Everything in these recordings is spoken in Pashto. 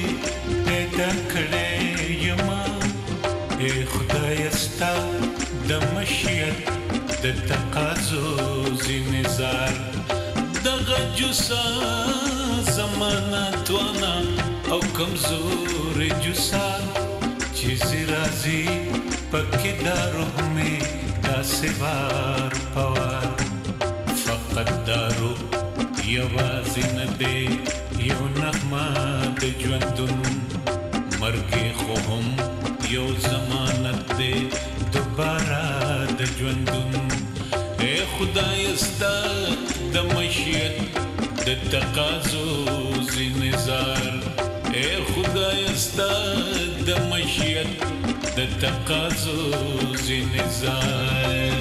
پیدا کړې یما اے خدای ستا د مشیت د تقاضو زینزار دغه جوسا زمانہ توانا او کمزور جوسا چیز رازی پکی دارو میں دا سوار پوار فقط دارو یوازی ندے یو نغمہ د ژوندون مرګ خو هم یو ضمانت دے دوباره د ژوندون اے خدای ستا د مشیت د تقاضو زینزار اے خدای ستا د مشیت د تقاضو زینزار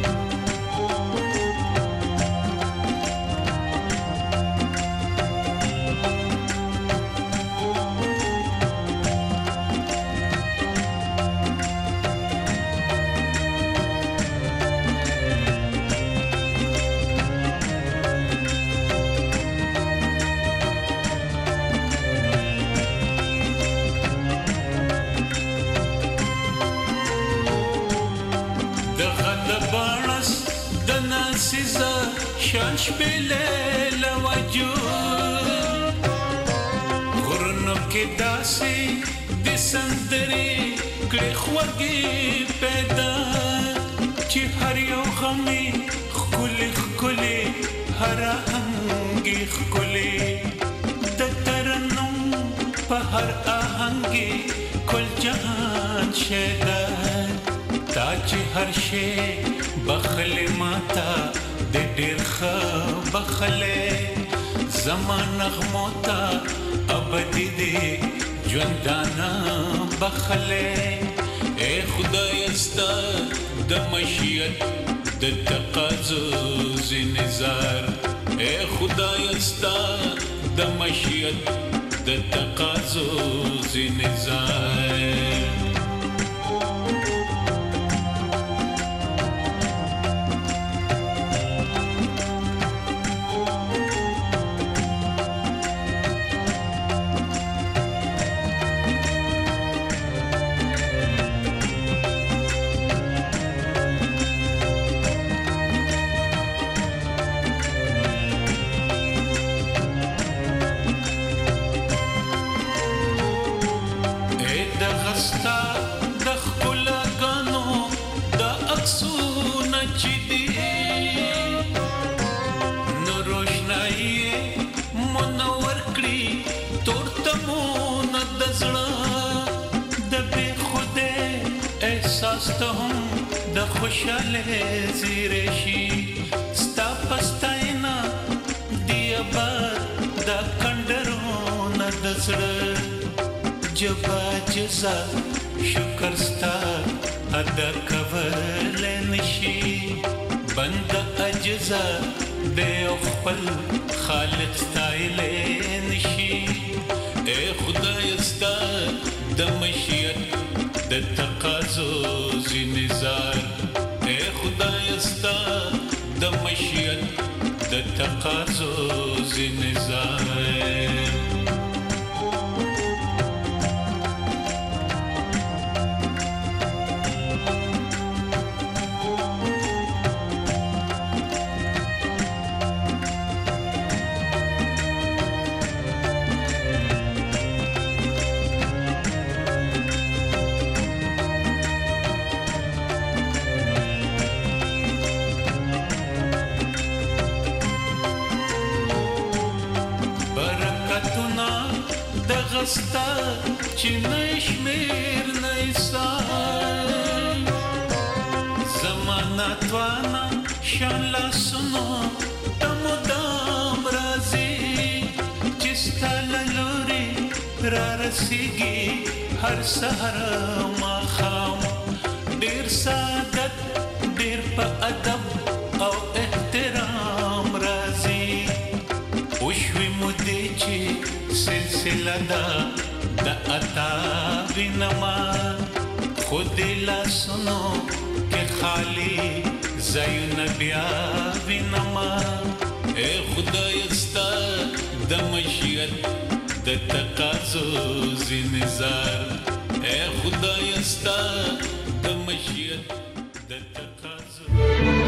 سیزا شانش بیلی لوجود غرنو کی داسی دی سندری کلی خوگی پیدا چی هر یو غمی خکلی خکلی هر آهنگی خکلی د ترنم پا هر آهنگی کل جهان شیده تا چی هر شی بخلی ماتا دی دیر خواه بخلی زمان نغموتا ابدی دی جوندانا بخلی اے خدای استا د مشیت د تقاضو زینزار اے خدای استا د مشیت د تقاضو زینزار د خوشاله زیرشی ستا پستاینا دی آباد دا کندرون دزړه جبا جزا شکر ستا ادا کول نشي بند اجزا د خپل خالق ستایل نشي اے خدای ستا د مشیت د تقاضو زینزار اے خدای استا د مشیت د تقاضو زینزار ستا چې نشمیر نیسان زمانہ توانا شان لاسونو تمدام رازی چې ستا للوري را رسیږي هر سحر ماښام ډېر سعادت ډېر په ادب او احترام رازي وشوي مودې چې سلسله دا عطا وینما خود لاسونو کې خالی زایونه بیا وینما اے خدای ستا د مشیت د تقاضو زینزار اے خدای استا د مشیت د تقاضو.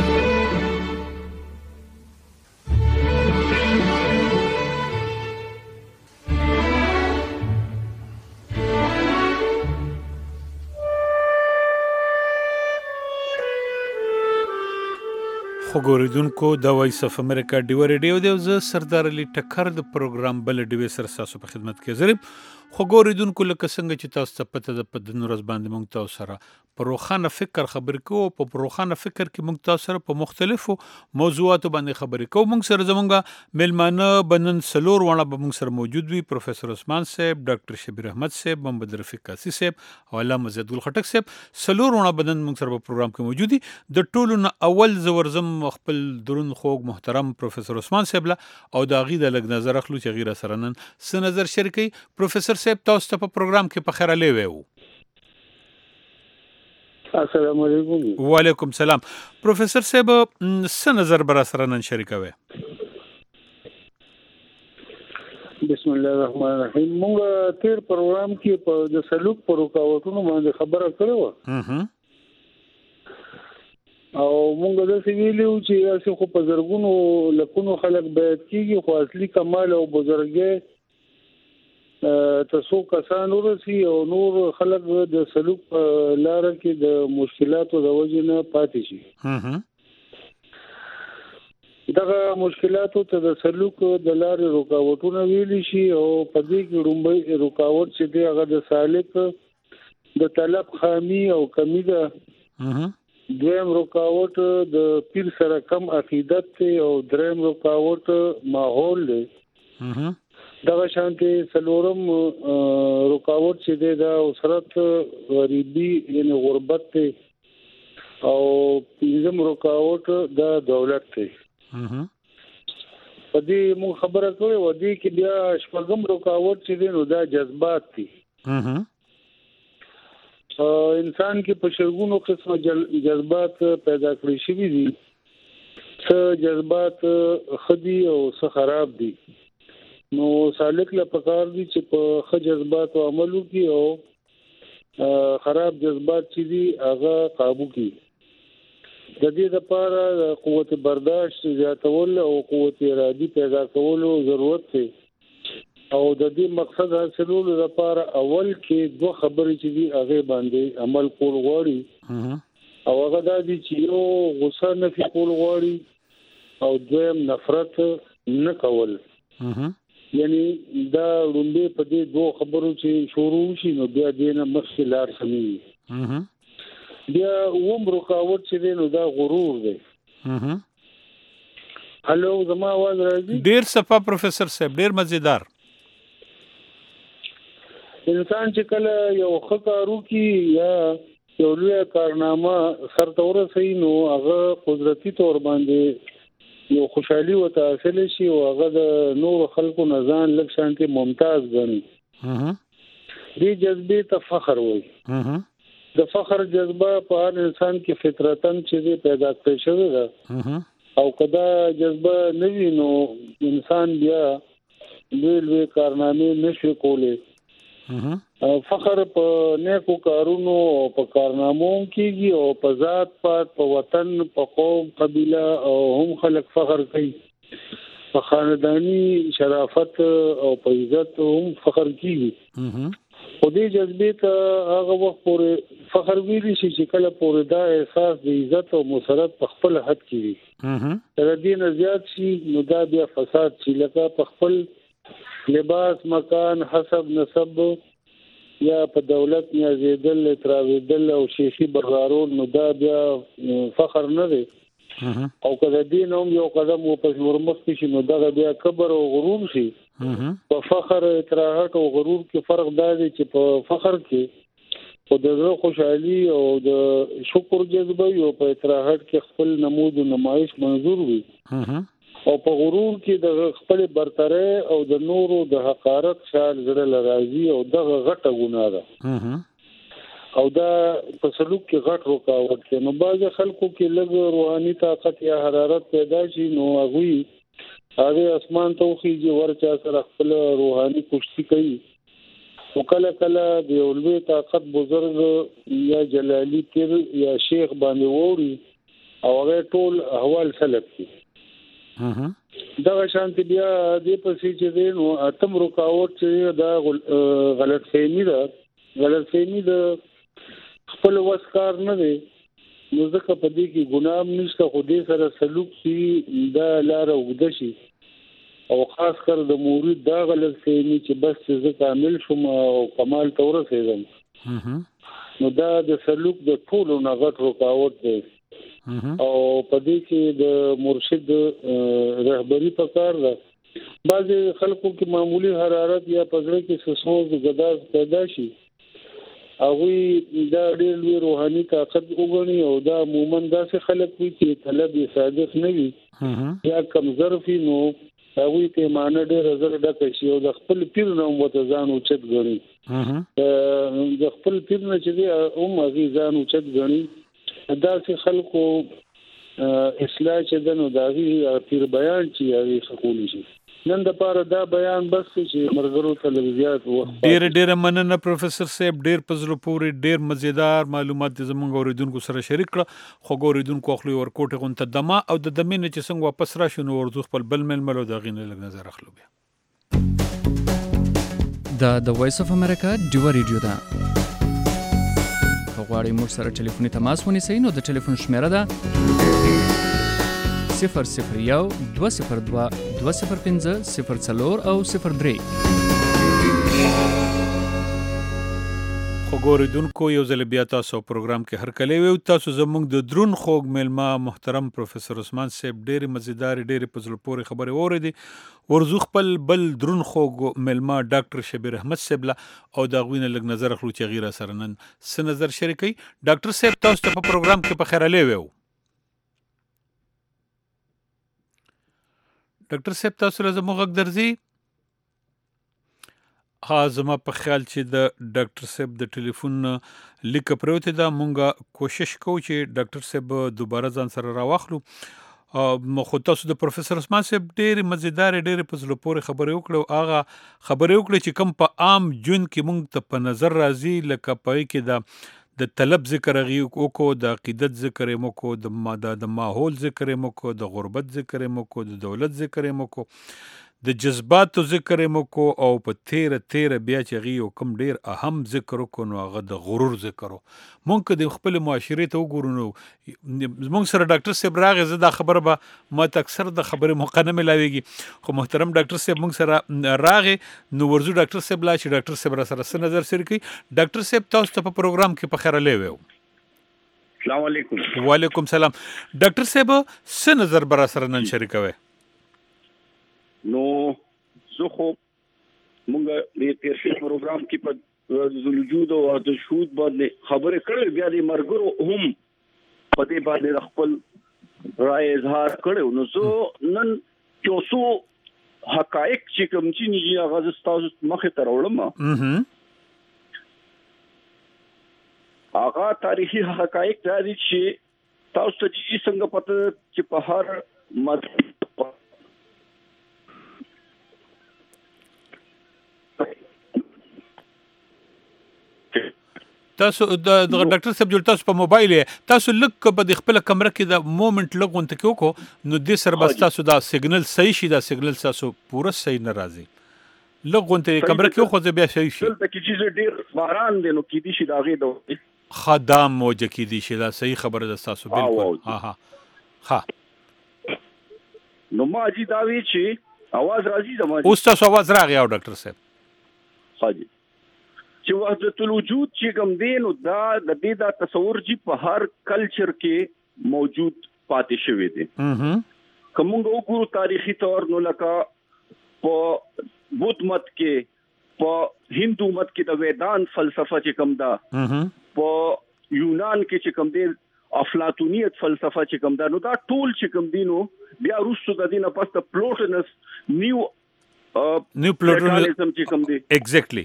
خو ګوریدونکو د وایس اف امریکا ډیو ریډیو دی، زه سردار علي ټکر د پروګرام بل ډیو سره تاسو په خدمت کې حاضر یم. خو ګوریدونکو لکه څنګه چې تاسو ته پته ده په دې ورځ باندې موږ تاسو سره په روښانه فکر خبرې کوو. په روښانه فکر کې موږ تاسو سره په مختلفو موضوعاتو باندې خبرې کوو. موږ سره زمونږ میلمانه بنن سلور وړه به موږ سره موجود وي، پروفیسور عثمان صاحب، ډاکټر شبیر احمد صاحب، محمد رفیق قاسی صاحب او علامه زید ګل خټک صاحب. سلور وړه بنن موږ سره په پروګرام کې موجود دي. د ټولو نه اول زورزم خپل درون خوږ محترم پروفیسور عثمان صاحب له او د هغې د لږ نظر اخلو چې هغې را سره نن څه نظر شریکوي. پروفیسور صاحب تاسو ته په پروګرام کې په خیر علی ویو. السلام علیکم. وعلیکم سلام. پروفیسور صاحب څه نظر به را سره نن شریکوي؟ بسم الله الرحمن الرحیم. موږ تیر پروګرام کې په د سلوک پر رکاوټونو باندې خبره کړې او موږ د سویلو چې اسې خو په زرګونو لکونو خلک بیعت کیږي، خو اصلي کمال او بزرګي تاسو کسان ورسي او نور خلک د سلوک لار کې د مشکلاتو د وجې نه پاتې شي. دغه مشکلاتو ته د سلوک د لارې رکاوټونه ویلي شي او په دې کې لومړی رکاوټ چې دی هغه د سالک د طلب خامي او کمی ده. دویم رکاوټ د پیر سره کم عقیدت دی او دریم رکاوټ ماحول دی. دغه شانتي سلورم رکاوټ چې دی دا اسرت غریبي یعنی غربت دی او پنځم رکاوټ د دولت دی. په دې موږ خبره کوي و دې کې بیا شپږم رکاوټ چې دی نو دا جذبات دي. انسان کې په شرګونو قسمه جذبات پیدا کړی شوي دي. څه جذبات خدي او څه خراب دي. نو سالک له پکار دي چې په ښه جذبات عمل وکړي او خراب جذبات چې دي هغه قابو کړي. د دې لپاره قوت برداشت زیاتول او قوت ارادي پیدا کولو ضرورت دی او د دې مقصد حاصلولو لپاره اول کې دوه خبرې چې دي هغه باندې عمل کول غواړي او هغه دا دي چې یو غوسه نه کول غواړي او دویم نفرت نه کول. یعنی دا لومړی په دې دوه خبرو چې شروع شي نو بیا دې نه مخکې لار سمي. بیا اوم رکاوټ چې دی نو دا غرور دی. هلو زما आवाज راځي؟ ډیر صفه پروفیسور صاحب، ډیر مزیدار. انسان چې کله یو ښه کار وکړي یا یو لوی کارنامه سرته ورسوي نو هغه قدرتي طور باندې یو خوشحالي ورته حاصل شي او هغه د نور خلکو نه ځان لږ شانتي ممتاز ګڼي. دې جذبې ته فخر وایي. د فخر جذبه په هر انسان کې فطرتاً چې پیدا کړی شوی ده او کدا جذبه نه وي نو انسان بیا لوی کارنامې نشي کولی. فخر په نیکو کارونو او په کارنامو کېږي او په ذات پات په وطن په قوم قبیله او هم خلک فخر کوي. په خاندانی شرافت او په عزت هم فخر کېږي. خو دې جذبې ته هغه وخت پورې فخر ویلی شي چې کله پورې دا احساس د عزت او مسرت په خپل حد کې وي. تر دې نه زیات شي نو دا بیا فساد شي، لکه په خپل لباس، مکان، حسب، نسب یا په دولت نیازیدل، اعتراضیدل او شیخي برغارول نو دا بیا فخر نه دی. او کله دین هم یو قدم واپس ورمخکې شي نو دا بیا کبر او غرور شي. په فخر، اطراحت او غرور کې فرق دا دی چې په فخر کې په د خوشحالي او د شکر جذبه او په اطراحت کې خپل نمود او نمایش منظور وي او په غرور کې د خپل برتری او د نورو د حقارت خیال زړه لراځي او دغه غټه ګناه ده او دا په سلوک کې غټ رکاوټ دی. نو بعض خلکو کې لږ روحاني طاقت یا حرارت پیدا شي نو هغوی هغه اسمان ته خيږي ورچا سره خپل روحاني کشتي کوي او کله کله د یو لوی طاقت بزرګ یا جلالی پیر یا شیخ باندې ووري او هغه ټول احوال سلب کی دا شانتي بیا د پسې چې نو اتم رکاوټ چې دا غلط فهمي ده خپل وسکار نه دی نو ځکه په دې کې ګناه نشته خو دې سره سلوک شي دا لار وګد شي او خاص کر د مرید دا غلط فهمي چې بس زه کامل شوم او کمال ته ورسېدم نو دا د سلوک د ټولو نه غټ رکاوټ دی او په دې کې د مرشد رهبری پکار ده بعضي خلکو کې معمولی حرارت یا پزړه کې سوز غداز پیدا شي هغه دا ډېر لوی روحاني طاقت وګڼي او دا عموما داسې خلک وي چې طلب یې صادق نه وي یا کمزور وي نو هغه ته معنی ډېر زړه ډکه شي او د خپل پیر نه وته ځان اوچت غړي د خپل پیر نه چې دی هغه ځان اوچت غړي داسې خلکو اصلاح چې دنو داغي پیر بیان چې هغه خپل شي نن د پاره دا بیان بس چې مرګرو تلویزیات وخت ډېر مننه پروفیسور صاحب ډېر پزلو پوري ډېر مزیدار معلومات زموږ اوریدونکو سره شریک کړه خو اوریدونکو خپل ورکوټه غونته دمه او د دمه نه چې څنګه واپس راشو نو ورزو خپل بل ململو دا غینه لګ نظر اخلو بیا د وایس اف امریکا ډیو ریډیو دا غواړئ موږ سره ټلیفوني تماس ونیسئ نو د ټلیفون شمیره ده 001 202 205 04 او 03 خو ګوریدونکو یو ځل بیا تاسو پروګرام کې هر کله وي تاسو زموږ د درون خوږ ملما محترم پروفیسور عثمان صاحب ډېر مزیدار ډېر پزلو پوري خبره اوریدي ورزو خپل بل درون خوږ ملما ډاکټر شبیر احمد صاحب او دا غوینه لګ نظر اخلو چې غیر سره نن س نظر شریکي ډاکټر صاحب تاسو ته په پروګرام کې په خیره لوي ډاکټر صاحب تاسو له زموږ غږ درځي زما په خیال چې د ډاکټر صاحب د ټلیفون لیک پروت دا مونږه کوشش کوو چې ډاکټر صاحب دوباره ځان سره راواخلو خو تاسو د پروفیسور عثمان صاحب ډېر مزیدار ډېر پزلو پورې خبرې وکړو هغه خبرې وکړي چې کوم په عام جون کې مونږ ته په نظر راځي لکه پای کې د طلب ذکر غي وکړو د عقیدت ذکر مو کو د ماحول ذکر مو کو د غربت ذکر مو کو د دولت ذکر مو کو د جذباتو ذکر مو کو او په تیر بیا چې غي کوم ډیر اهم ذکر کو نو هغه د غرور ذکر مونږ د خپل معاشري ته وګورو نو مونږ سره ډاکټر صاحب راغی زه دا خبره به ما اکثر د خبره مقننه ملاويږي خو محترم ډاکټر صاحب مونږ سره راغی نو ورزو ډاکټر صاحب لا چې ډاکټر صاحب سره نظر سره کوي ډاکټر صاحب تاسو ته په پروګرام کې په خیره لوي السلام علیکم وعلیکم سلام ډاکټر صاحب څه نظر بر سره نن شریکوي نو زه خو مونږ د تیرشي پروګرام کې په وجود او د شهود باندې خبرې کړې بیا د مرګرو هم په دې باندې خپل رائے اظهار کړو نو زه نن چوسو حقایق چې کوم چې نه هغه تاسو مخه ته راوړم هغه تاریخي حقایق دي چې تاسو ته چې څنګه پته چې په هر مذهب تاسو د ډاکټر صاحب جوړ تاسو په موبایل تاسو لک په خپل کمره کې د مومنت لګون ته کوکو نو د سر بس تاسو دا سیګنل صحیح شي دا سیګنل تاسو پوره صحیح نه راځي لګون ته کمره کې خو بیا صحیح شي دلته کې چې ډیر باران دی نو کې دي شي دا غي د خدام موجه کې دي شي دا صحیح خبره ده تاسو بالکل ها نو ما جی دا وی چې आवाज راځي زما اوس تاسو आवाज راغی او ډاکټر صاحب حاجی چې وحدت الوجود چې کوم دی نو دا د دې دا تصور چې په هر کلچر کې موجود پاتې شوی دی کوم وګورو تاریخي تور نو لکه په بودھ مت کې په هندو مت کې د ویدانت فلسفه چې کوم دا په یونان کې چې کوم دی افلاطونیت فلسفه چې کوم دا نو دا ټول چې کوم دی نو بیا روسو د دینه پسته پلوټنس نیو پلوټنزم چې کوم دی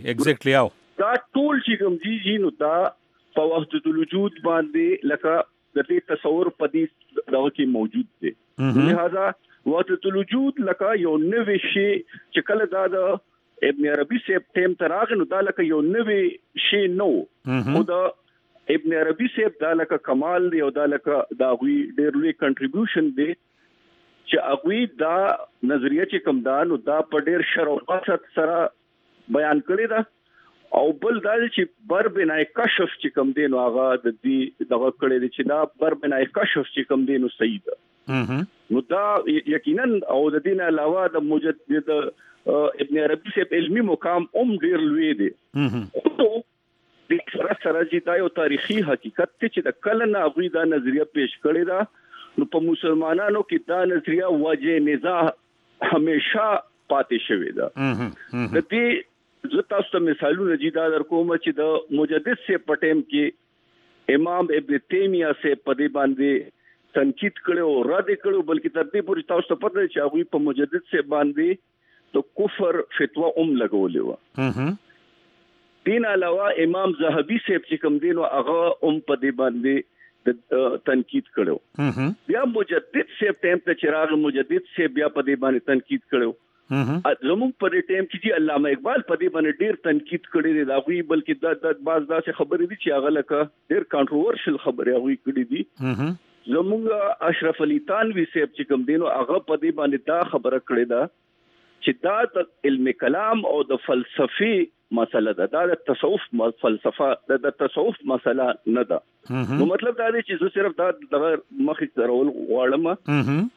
ایگزیکټلی او دا ټول چې کوم دي نو دا په وحدت الوجود باندې لکه د دې تصور په دې دغه کې موجود دی. لہذا وحدت الوجود لکه یو نوې شی چې کله دا د ابن عربي سیب ټیم تراغ نو دا لکه یو نوې شی نو خو دا ابن عربي سیب دا لکه کمال دی او دا لکه دا غوي ډېر لوی کنټریبیوشن دی چې هغه دا نظریه چې کوم دا نو دا په ډېر شروعات سره بیان کړی دا او بل دا چې بر بنای کشف چې کوم دی نو هغه د دې دغه کړی دی چې دا بر بنای کشف چې کوم دی نو صحیح ده. نو دا یقینا او د دین علاوه د مجدد ابن عربي سیب علمي مقام ډیر لوی دی. خو د سره چې دا یو تاریخي حقیقت چې د کله نه غوي دا نظریه پیش کړی دا نو په مسلمانانو کې دا نظریه وجه نزاع همیشه پاتې شوی دا. د دې زه تاسو ته مثالونه جدا در کوم چې د مجدد سے پټیم کې امام ابن تیمیہ سے پدې باندې تنقید کړو رد کړو بلکې تر دې پورې تاسو ته پته چې هغه په مجدد سے باندې تو کفر فتوا لګولې و. دین علاوه امام زاهبی سے چې کوم دینو هغه پدې باندې تنقید کړو. بیا مجدد سے ټیم ته چراغ مجدد سے بیا پدې باندې تنقید کړو. زموږ په دې ټیم کې چې علامه اقبال په دې باندې ډېر تنقید کړی دی دا غوي بلکې د باز داسې خبرې دي چې هغه لکه ډېر کانټروورشل خبرې هغه کړې دي. زموږ اشرف علي تانوي صاحب چې کوم دینو هغه په دې باندې دا خبره کړې ده چې دا د علم کلام او د فلسفي مسله ده دا د تصوف فلسفه د تصوف مسله نه ده. نو مطلب دا دی چې زه صرف دا د مخې درول غواړم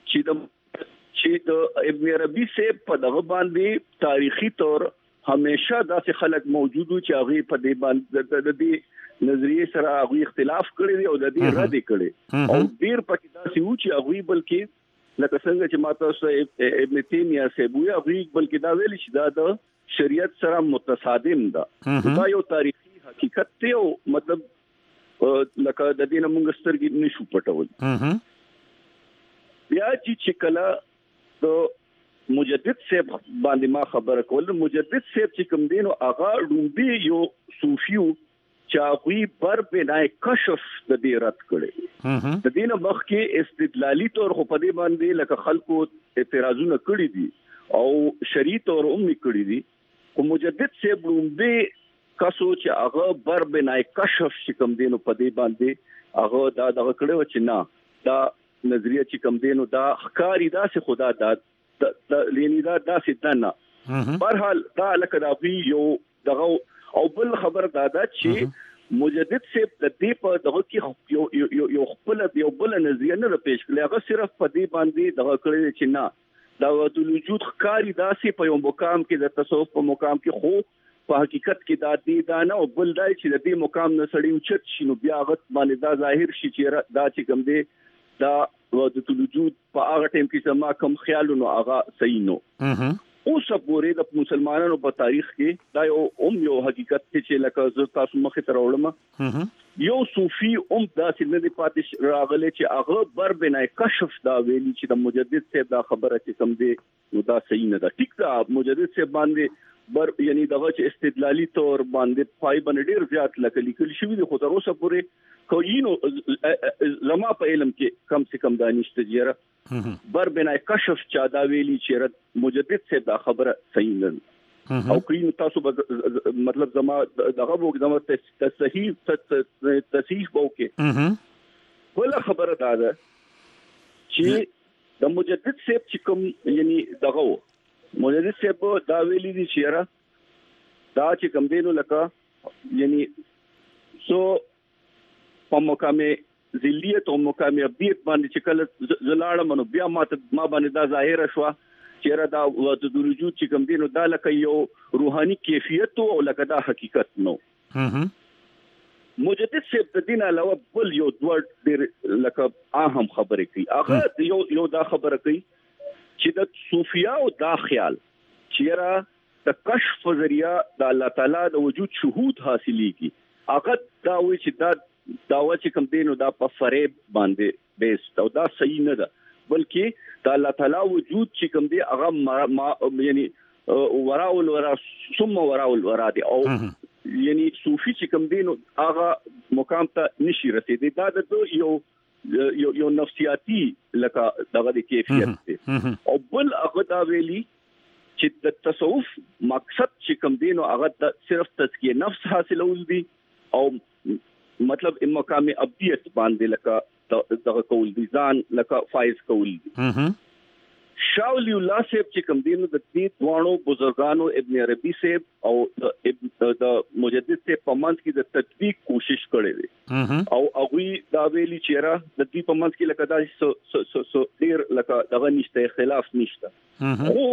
چې د ابن عربي سے په دغه باندې تاریخي طور همیشه داسې خلک موجود وو چې هغه په دې باندې د دې نظریه سره هغه اختلاف کړی دی او د دې رد کړی او ډیر پکې داسې وو چې هغه بلکې لکه څنګه چې ماته سره ابن تیمیہ سے بوې هغه بلکې دا ویل چې دا د شریعت سره متصادم ده. دا یو تاریخي حقیقت دی او مطلب لکه د دې موږ سترګې نشو پټول. بیا چې کله د مجدد صاحب باندې ما خبره کول مجدد صاحب چې کوم دینو هغه ډوبي یو صوفیو چې هغه پر بنای کشف د دې رد کړي. د دین مخ کې استدلالي تور خو په دې باندې لکه خلکو اعتراضونه کړي دي او شرعي تور هم کړي دي. خو مجدد صاحب ډوبي کاسو چې هغه پر بنای کشف چې کوم دینو په دې باندې هغه دا دغه کړو چې نه دا نظریه چې کوم دینو دا ښکاری دا سه خدا دا لینی دا داسې دنه برحال دا لکه دا یو دغه او بل خبر دا چې مجدد سے د دې په دغه کې یو خپل یو بل نظریه نه پیش کړي هغه صرف په دې باندې دغه کړی چې نه دا د وجود ښکاری دا سه په یو مقام کې د تصوف په مقام کې خو په حقیقت کې دا دی دا نه او بل دا چې د دې مقام نه سړی اوچت شي نو بیا هغه باندې دا ظاهر شي چې دا چې کوم دی دا وحدت الوجود په هغه ټیم کې سما کوم خیالونو هغه صحیح نو. اوس پورې د مسلمانانو په تاریخ کې دا یو حقیقت چې لکه زه تاسو مخې ته راوړم یو صوفي داسې نه دی پاتې راغلی چې هغه بر بنای کشف دا ویلي چې د مجدد صاحب دا خبره چې کوم دی نو دا صحیح نه ده. ټیک ده مجدد صاحب باندې یعنی دغه چې استدلالي تور باندې پای باندې ډیر زیات لیکل شوی دی خو تر اوسه پورې کوینو لما په علم کې کم سے کم دانشته جره بر بنای کشف چا دا ویلي چې مجدد سے دا خبره صحیح نه او کوینو تاسو مطلب زما دغه وګ زما تصحیح وکي ولا خبره ده چې د مجدد سے چې کوم یعنی دغه مجدد سے دا ویلي دي چې دا چې کوم دینو لکه یعنی سو په مقام ذلیت او مقام ابدیت باندې چې کله زلاړه منو بیا ما باندې دا ظاهر شو چې دا وحدت الوجود چې کوم دینو دا لکه یو روحاني کیفیت او لکه دا حقیقت نو. مجدد صاحب د دین علاوه بل یو دوړ ډېر لکه اهم خبرې کوي هغه یو دا خبره کوي چې د صوفیاو دا خیال چې د کشف ذریعہ د الله تعالی د وجود شهود حاصلېږي هغه دا وایي چې دا داوا چې کوم دینو دا په فریب باندې بیس او دا صحیح نه ده بلکې د الله تعالی وجود چې کوم دی هغه یعنی وراء الورا ثم وراء الورا دی او یعنی صوفي چې کوم دینو هغه مقام ته نشي رسیدي. دا د یو نفسیاتي لکه دغه د کیفیت دی. او بل هغه دا ویلي چې د تصوف مقصد چې کوم دی نو هغه صرف تزکیه نفس حاصلول دي او مطلب مقام ابدیت باندې لکه دغه کول دي ځان لکه فایز کول دي. شاه ولی الله صاحب چې کوم دی نو د دې دوانو بزرګانو ابن عربي صاحب او د مجدد صاحب په منځ کې د تطبیق کوشش کړې دي او هغه دا ویلي چې را د دې په منځ کې لکه دا سو ډیر لکه دغه نشته اختلاف نشته. خو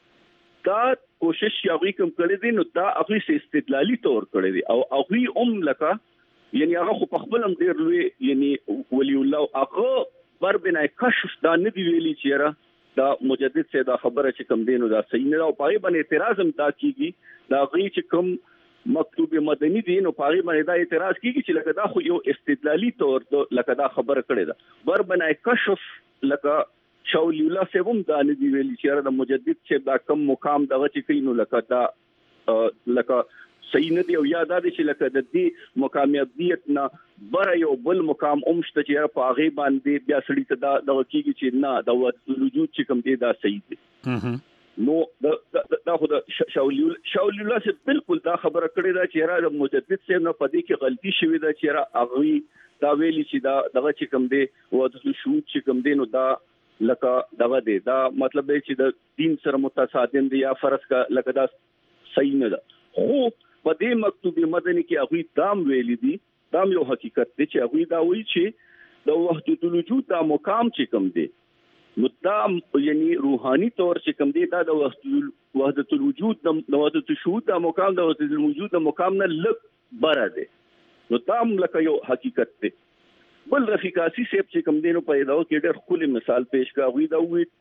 دا کوشش یې کوم کړی دی نو دا هغه سي استدلالي تور کړی دی او هغه لکه یعنی هغه خو په خپل هم ډیر لوی یعنی ولی الله هغه بر بنا کشف دا نه دی ویلي چې را دا مجدد سے دا خبره چې کوم دینو دا صحیح نه او پای باندې اعتراض هم تا کیږي دا غي چې کوم مکتوب مدني دین او پای باندې دا اعتراض کیږي چې لکه دا خو یو استدلالي تور لکه دا خبره کړې ده بر بنای کشف لکه شاولی الله سیوم دا نه دی ویلي چې دا مجدد چې دا کم مقام دغه چې کینو لکه دا لکه صحیح نه دی او یاد ده چې لکه د دې مقام ابدیت نه بر یو بل مقام اومشته چې په هغه باندې بیا سړی ته دا د حقیقت چې نه د وجود چې کوم دی دا صحیح دی. نو دا خو د شاولی الله سے بالکل دا خبره کړې ده چې را د مجدد سے نه پدې کې غلطي شوې ده چې را هغه دا ویلي چې دا دغه چې کوم دی وجود شهود چې کوم دی نو دا لکه دغه دی دا مطلب دی چې د دین سره متصادم دی یا فرض کا لکه دا صحیح نه ده. خو په دې مکتوب مدني کې هغه دام ویلي دي دا یو حقیقت دی چې هغه دا وایي چې د وحدت الوجود دا مقام چې کوم دی نو دا یعنی روحاني طور چې کوم دی دا د وحدت الوجود د وحدت الشهود دا مقام د وحدت الوجود د مقام نه لږ بره دی. نو دا لکه یو حقیقت دی. بل رفیقاسی صاحب چې کوم دی نو په دا کې ډېر خولي مثال پیش کا وی دا وی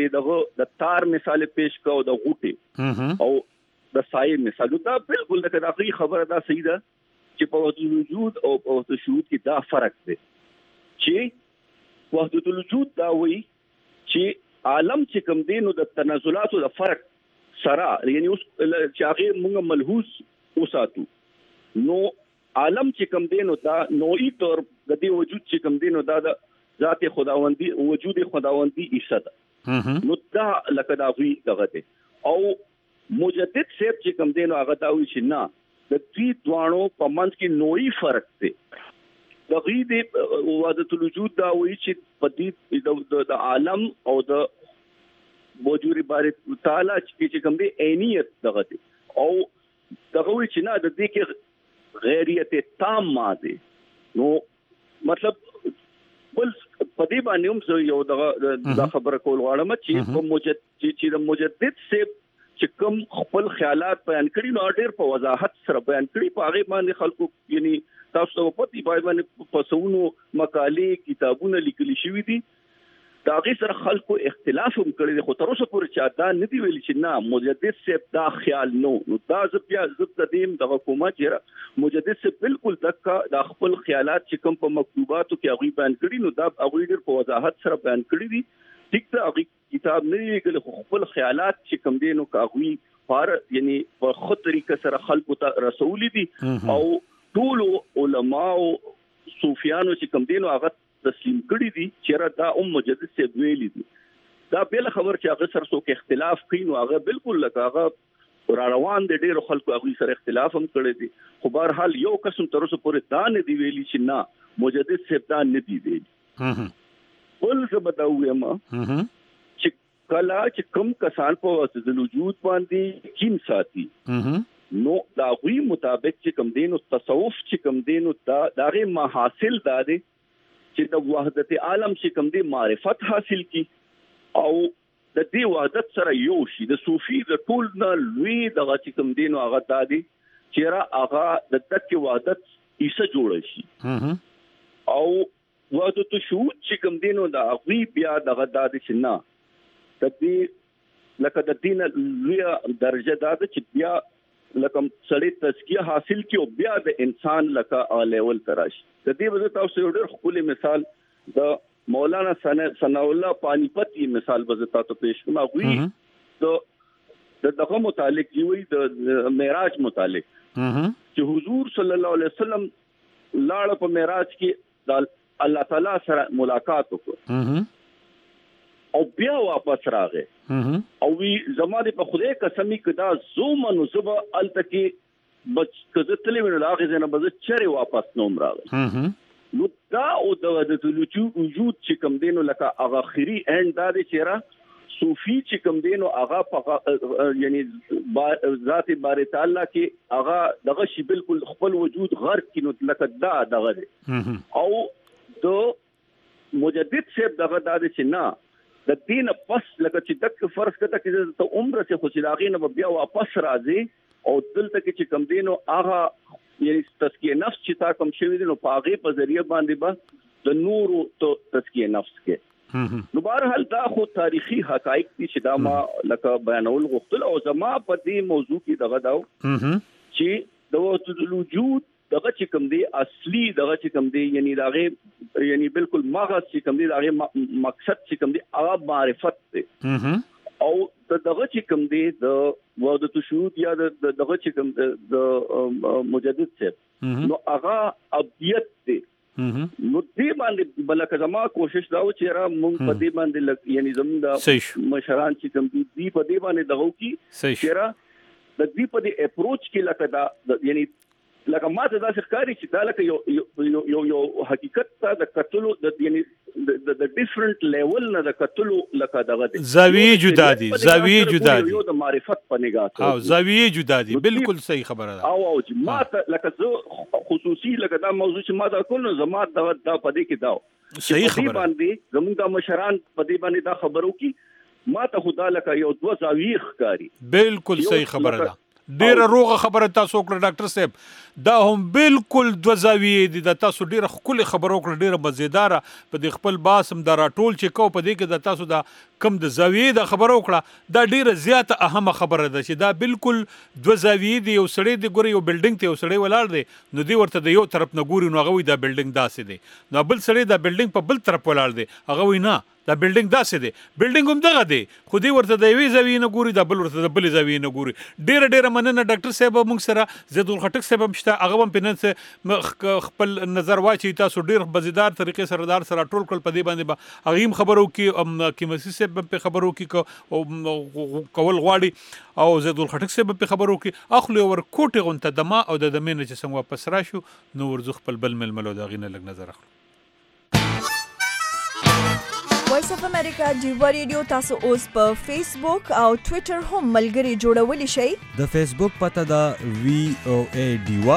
د تار مثال پیش کا او د غوټي او د سایه مثال دا بالکل د کداغي خبره دا صحیح ده چې په وحدت الوجود او په وحدت الشهود کې دا فرق دی چې وحدت الوجود دا وایي چې عالم چې کوم دی نو د تنازلاتو د فرق سره یعنی اوس چې هغه موږ ملحوظ وساتو نو عالم چې کوم دی نو دا نوعي طور د دې وجود چې کوم دی نو دا د ذات خداوندی وجود خداوندی حصہ ده. نو دا لکه دا وی دغه دی او مجدد صاحب چې کوم دی نو هغه دا وی چې نه د دې دوانو په منځ کې نوعي فرق دی. د غي د وحدت الوجود دا وی چې په دې د عالم او د وجود بارے تعالی چې کوم دی عینیت دغه دی او دغه وی چې نه د دې کې غیریت تام ماده نو مطلب بل په دې باندې هم یو دغه خبره کول غواړم چې په مجدد صاحب چې کوم خپل خیالات بیان کړي نو ډېر په وضاحت سره بیان کړي په هغه باندې خلکو یعنی تاسو ته په دې باندې په سونو مقالې کتابونه لیکلي شوي دي دا هغه سره خلکو اختلاف هم کړي خو تر اوسه پورې چا دا نه دی ویلي چې نه مجدد صاحب دا خیال نو دا بیا قدیم د حکومت یې مجدد صاحب بالکل د خپل خیالات چې کوم په مکتوباتو کې هغه بیان کړي نو دا هغه ډېر په وضاحت سره بیان کړي دي. ټیک ته هغه کتاب نه لیکل خو خپل خیالات چې کوم دي نو کاغوي فار یعنی په خو طریقه سره خلکو ته رسول دي او ټول علماء او صوفیانو چې کوم دي نو هغه تسلیم کړي دي چې دا مجدد سے ویلي دي. دا بل خبر چې هغه سره څوک اختلاف کوي نو هغه بالکل لکه هغه را روان دي ډېر خلکو هغه سره اختلاف هم کړي دي خو بهر حال یو قسم تر اوسه پورې دا نه دی ویلي چې نه مجدد سے دا نه دی ویلي. بل څه بتاوم چې کله چې کوم کسان په وحدت الوجود باندې کین ساتي نو دا غوي مطابق چې کوم دین او تصوف چې کوم دین او داغه محاصل دادي چې د وحدت عالم چې کوم دی معرفت حاصل کی او د دې وحدت سره یو شي د صوفي د ټول نه لوی دغه چې کوم دین او هغه دادي چې را هغه د تک وحدت ایسه جوړ شي او وحدت الشهود چې کوم دین او دا غوي بیا دغه دادي چې نه د دې لکه د دین لوی درجه داده چې بیا لکه سړی تزکیه حاصل کی او بیا د انسان لکه لیول تراشي. د دې وجه تاسو یو ډېر خپل مثال د مولانا ثنا الله پانیپتی مثال وجه تاسو پیش کوم غوي د دغه متعلق دی وی د معراج متعلق چې حضور صلی الله علیه وسلم لاړ په معراج کې د الله تعالی سره ملاقات وکړ او بیا واپس راغی او وی زماده په خدای قسمی کدا زومنو زبا التکی بچ کزه تلې ونه لاغه زنه بز چره واپس نوم راغی نو دا او د وجود چې کوم دینو لکه هغه اخري اند دا دي چیرې صوفي چې کوم دینو هغه یعنی ذات باری تعالی کې هغه دغه شی بالکل خپل وجود غرق کینو لکه دا دغه او د مجدد صاحب دغه دا دي چې نه د دین پس لکه چې دک فرض کته چې ته عمر سے خو چې نه بیا واپس راځي او دلته کې چې کوم دینو هغه یعنی تزکیه نفس چې تا کوم شوی دي نو پاغه په ذریعہ باندې با د نور تو تزکیه نفس کې نو بهرحال دا خو تاریخي حقایق دي چې دا ما لکه بیانول غوښتل او زما په دې موضوع کې دغه داو چې د وجود دغه چې کوم دی اصلي دغه چې کوم دی یعنی دغه یعنی بالکل مغز چې کوم دی دغه مقصد چې کوم دی هغه معرفت دی او دغه چې کوم دی د وحدت الشهود یا دغه چې کوم د مجدد صاحب نو هغه ابدیت دی نو دې باندې بلکې زما کوشش دا و چې را مونږ په دې باندې یعنی زموږ د مشران چې کوم دی په دې باندې دغه کی چې را د دې په دې اپروچ کې لکه دا یعنی لکه ما ته دا ښکاری چې دا لکه یو حقیقت ته د کتلو د یعنی د ډیفرنٹ لیول نه د کتلو لکه دغه زاویه جدا دي زاویه جدا دي یو د معرفت په نگاه او زاویه جدا دي بالکل صحیح خبره ده او چې ما ته لکه زه خصوصي لکه دا موضوع چې ما دا کول زما دا پدې کې دا صحیح خبره باندې زموږ د مشران پدې باندې دا خبرو کې ما ته خدا لکه یو دو زاویه ښکاری بالکل صحیح خبره ده ډیره روغه خبره تاسو وکړه ډاکټر صاحب دا هم بالکل دو زاویه دي د تاسو ډیره خپل خبرو وکړه ډیره مزیدار په د خپل باسم د راټول چې کو په دې کې د تاسو د کم د زاویه د خبرو وکړه دا ډیره زیاته اهمه خبره ده چې دا بالکل دو زاویه دي یو سړی د ګوري یو بلډینګ ته یو سړی ولاړ دی نو دی ورته د یو طرف نه ګوري نو هغه وي دا بلډینګ داسې دی نو بل سړی دا بلډینګ په بل طرف ولاړ دی هغه وي نه دا بلډینګ داسې دی بلډینګ هم دغه دی خو دی ورته د یوې زاویې نه ګوري دا بل ورته د بلې زاویې نه ګوري ډیره مننه ډاکټر صاحب موږ سره زید الخټک صاحب هم شته هغه هم پنن خپل نظر واچي تاسو ډیر مزیدار طریقې سره دار سره ټول کول په دې باندې به هغه هم خبرو کې کیمسی صاحب په خبرو کې کول غواړي او زید الخټک صاحب په خبرو کې اخلو ور کوټه غونته دما او د دمنه چې څنګه واپس راشو نو ورزو خپل بل ململو دا غینه لګ نظر اخلو وایس اف امریکا ډیوا ریډیو تاسو اوس په فیسبوک او ټوئیټر هم ملګري جوړولی شئ د فیسبوک پته دا VOA ډیوا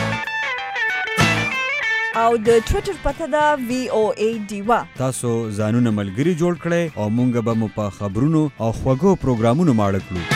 او د ټوئیټر پته دا VOA ډیوا تاسو ځانونه ملګري جوړ کړئ او مونږ به مو په خبرونو او خوږو پروګرامونو ماړه کړو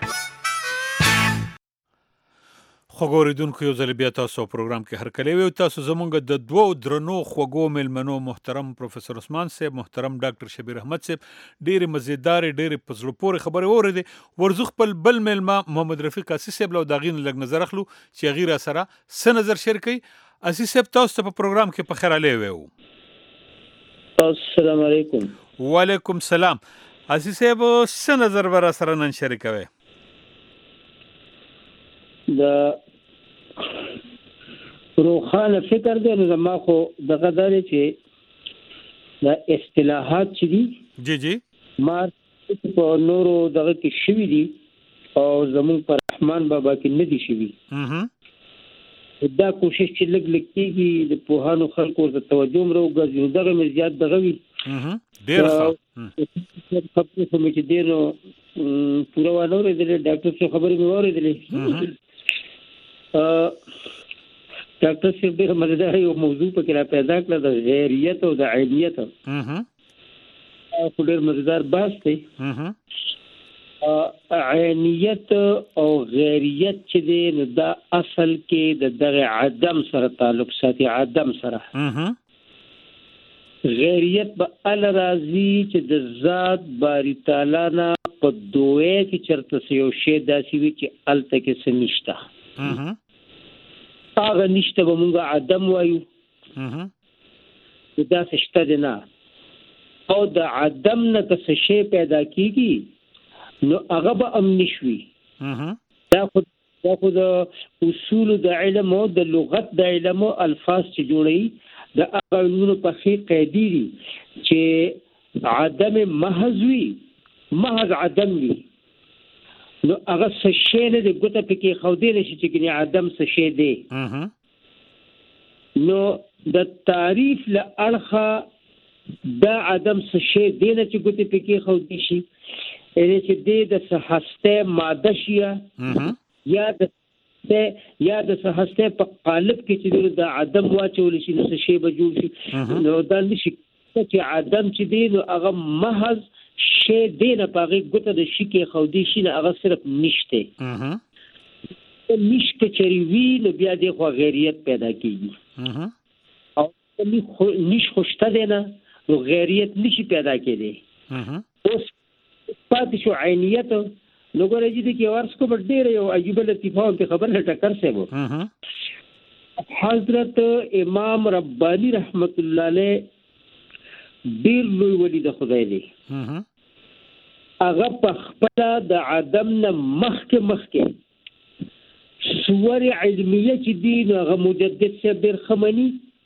خوګوریدونکو یو ځل بیا تاسو پروګرام کې هر کله وي تاسو زمونږ د دوو درنو خوګو ملمنو محترم پروفیسور عثمان صاحب محترم ډاکټر شبیر احمد صاحب ډېر مزیدار ډېر پزړه پورې خبره اوریدې ورزو خپل بل ملما محمد رفیق اسی صاحب لو داغین لګ نظر اخلو چې غیر سره س نظر شیر کوي اسی صاحب تاسو په پروګرام کې په خیر علي وو السلام علیکم وعلیکم السلام اسی صاحب س نظر ور سره نن شریکوي دا روخانه فکر دی نو زما خو دغه داري چې دا اصطلاحات چې دي جی ما په نورو دغه کې شوي دي او زمون پر رحمان بابا کې نه دي شوي دا کوشش چې لګ کېږي د پوهانو خلکو ته توجه مرو غوږ دغه مې زیات دغه وي ډېر ښه خبرې کوم چې دینو پوره وانه ورېدلې ډاکټر څه خبرې مې ورېدلې ډاکټر صاحب ډېر مزیدار یو موضوع په را پیدا کړل د غیریت او د عینیت ډېر مزیدار بحث دی عینیت او غیریت چې دی نو دا اصل کې د دغه عدم سره تعلق ساتي عدم سره غیریت به ال راضي چې د ذات باری تعالی نه په دوه کې چرته یو شی داسي وي چې الته کې څه نشته هغه نشته به مونږه عدم وایو دا څه دی نه او د عدم نه څه شی پیدا کیږي نو هغه به هم نشوي دا خو دا خو د اصول د علم او د لغت د علم او الفاظ چې جوړي د هغه علومو په خې قیدی دي چې عدم محض وي، محض عدم وي، نو هغه څه شی نه د ګوته پکې خودې نشي چې کني عدم څه شی دی. نو د تعریف له اړخه دا عدم څه شی دی نه چې ګوته پکې خودې شي، یعنی چې د څه هسته ماده شي یا د څه هسته په قالب کې چې د عدم واچول شي نو څه شی به جوړ شي. نو دا نشي چې عدم چې دی نو هغه محض شی دی نه پاغي ګوته د شي کې خودي شي نه هغه صرف نشته. نشته چې وی نو بیا د خو غیریت پیدا کیږي او نش خوشته دی نه نو غیریت نشي پیدا کېدی. اوس پاتې شو عینیت. نو ګورې چې کې ورس کو ډېر یو عجیب لطیفه او خبر ټکر سه حضرت امام ربانی رحمت الله علیه ډیر لوی ولی د خدای دی. هغه په خپل د عدم نه مخکې صور علمیه چې دی هغه مجدد څخه ډیر خمنی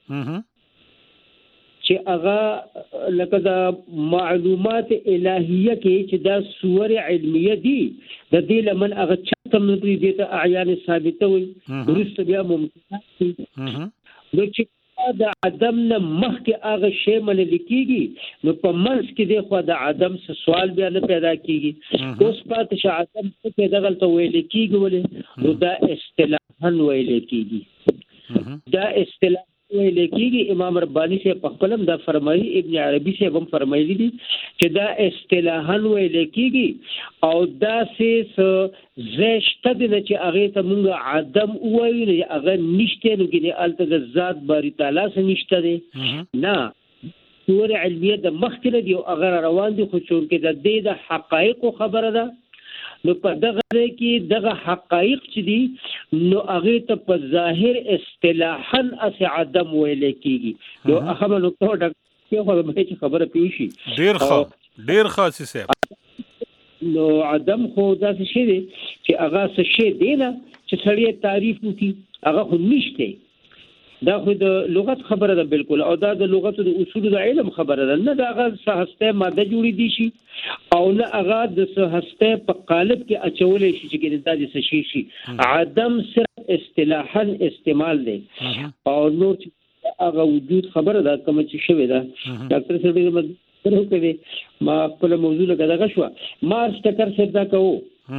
چې هغه لکه د معلومات الهیه کې چې دا صور علمیه دي د دې لمن هغه چاته مې دې ته اعیان ثابته وي درست بیا ممکن دي. نو چې د عدم نه مخکې هغه شی منل کېږي نو په منځ کې دی خو د عدم څه سوال بیا نه پیدا کېږي. اوس پاتې شو عدم څه دغلته ویل کېږي ولې نو دا اصطلاحاً ویل کېږي. دا اصطلاح ویل کېږي. امام ربانی سے په خپلم دا فرمایي، ابن عربي سے هم فرمایلی دي چې دا اصطلاحاً ویل کېږي او دا سه زشته دي چې هغه ته مونږ عدم وایو نه هغه نشته. نو کې الته د ذات باری تعالی سره نشته دي نه صور علمیه د مخکله دی او هغه روان دي خو چون کې د دې د حقایق خبره ده. نو په دغه کې دغه حقایق چې دي نو هغه ته په ظاهر اصطلاحاً اس عدم ویل کېږي. نو هغه نو ته خبره پیوشي ډیر خاصه سه. نو عدم خو داسې شی دی چې هغه څه شی دی نه چې سړی تعریف وکړي هغه خو نشته. دا خو د لغت خبره ده بالکل او دا د لغت د اصول د علم خبره ده. نه دا هغه څه هسته ماده جوړې دي شي او نه هغه د څه هسته په قالب کې اچولې شي چې دا د څه شي. عدم صرف اصطلاحاً استعمال دی او نور هغه وجود خبره ده کوم چې شوی ده. ډاکټر سړي کوي ما خپل موضوع لګا شو مارش ټکر څه دا کوو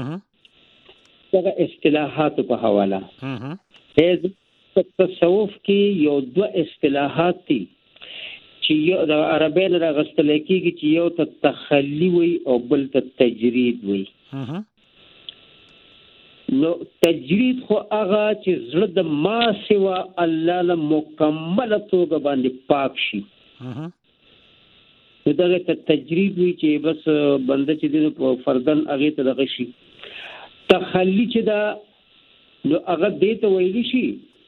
دا اصطلاحات په حواله. تصوف کې یو دوه اصطلاحات دي چې یو د عربین راغستل کېږي چې یو ته تخلی وي او بل ته تجرید وي. نو تجرید خو هغه چې زړه د ما سوا الله له مکمل توګه باندې پاک شي. دغه ته تجرید وی چې بس بنده چې د فردن هغه ته دغه شي. تخلی چې دا نو هغه دې ته ویل شي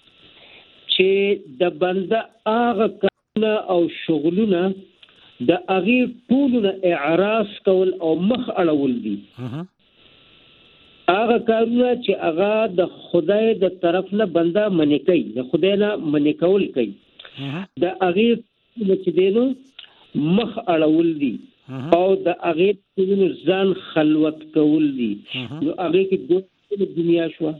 چې د بنده هغه کارونه او شغلونه د هغه ټولونه اعراض کول او مخ اړول دي. هغه کارونه چې هغه د خدای د طرف نه بنده منې کوي، د خدای نه منې کول کوي، د هغه چې دینو مخ اړول دي او د هغه ټولو ځان خلوت کول دي. نو هغه کې دوه دنیا شو.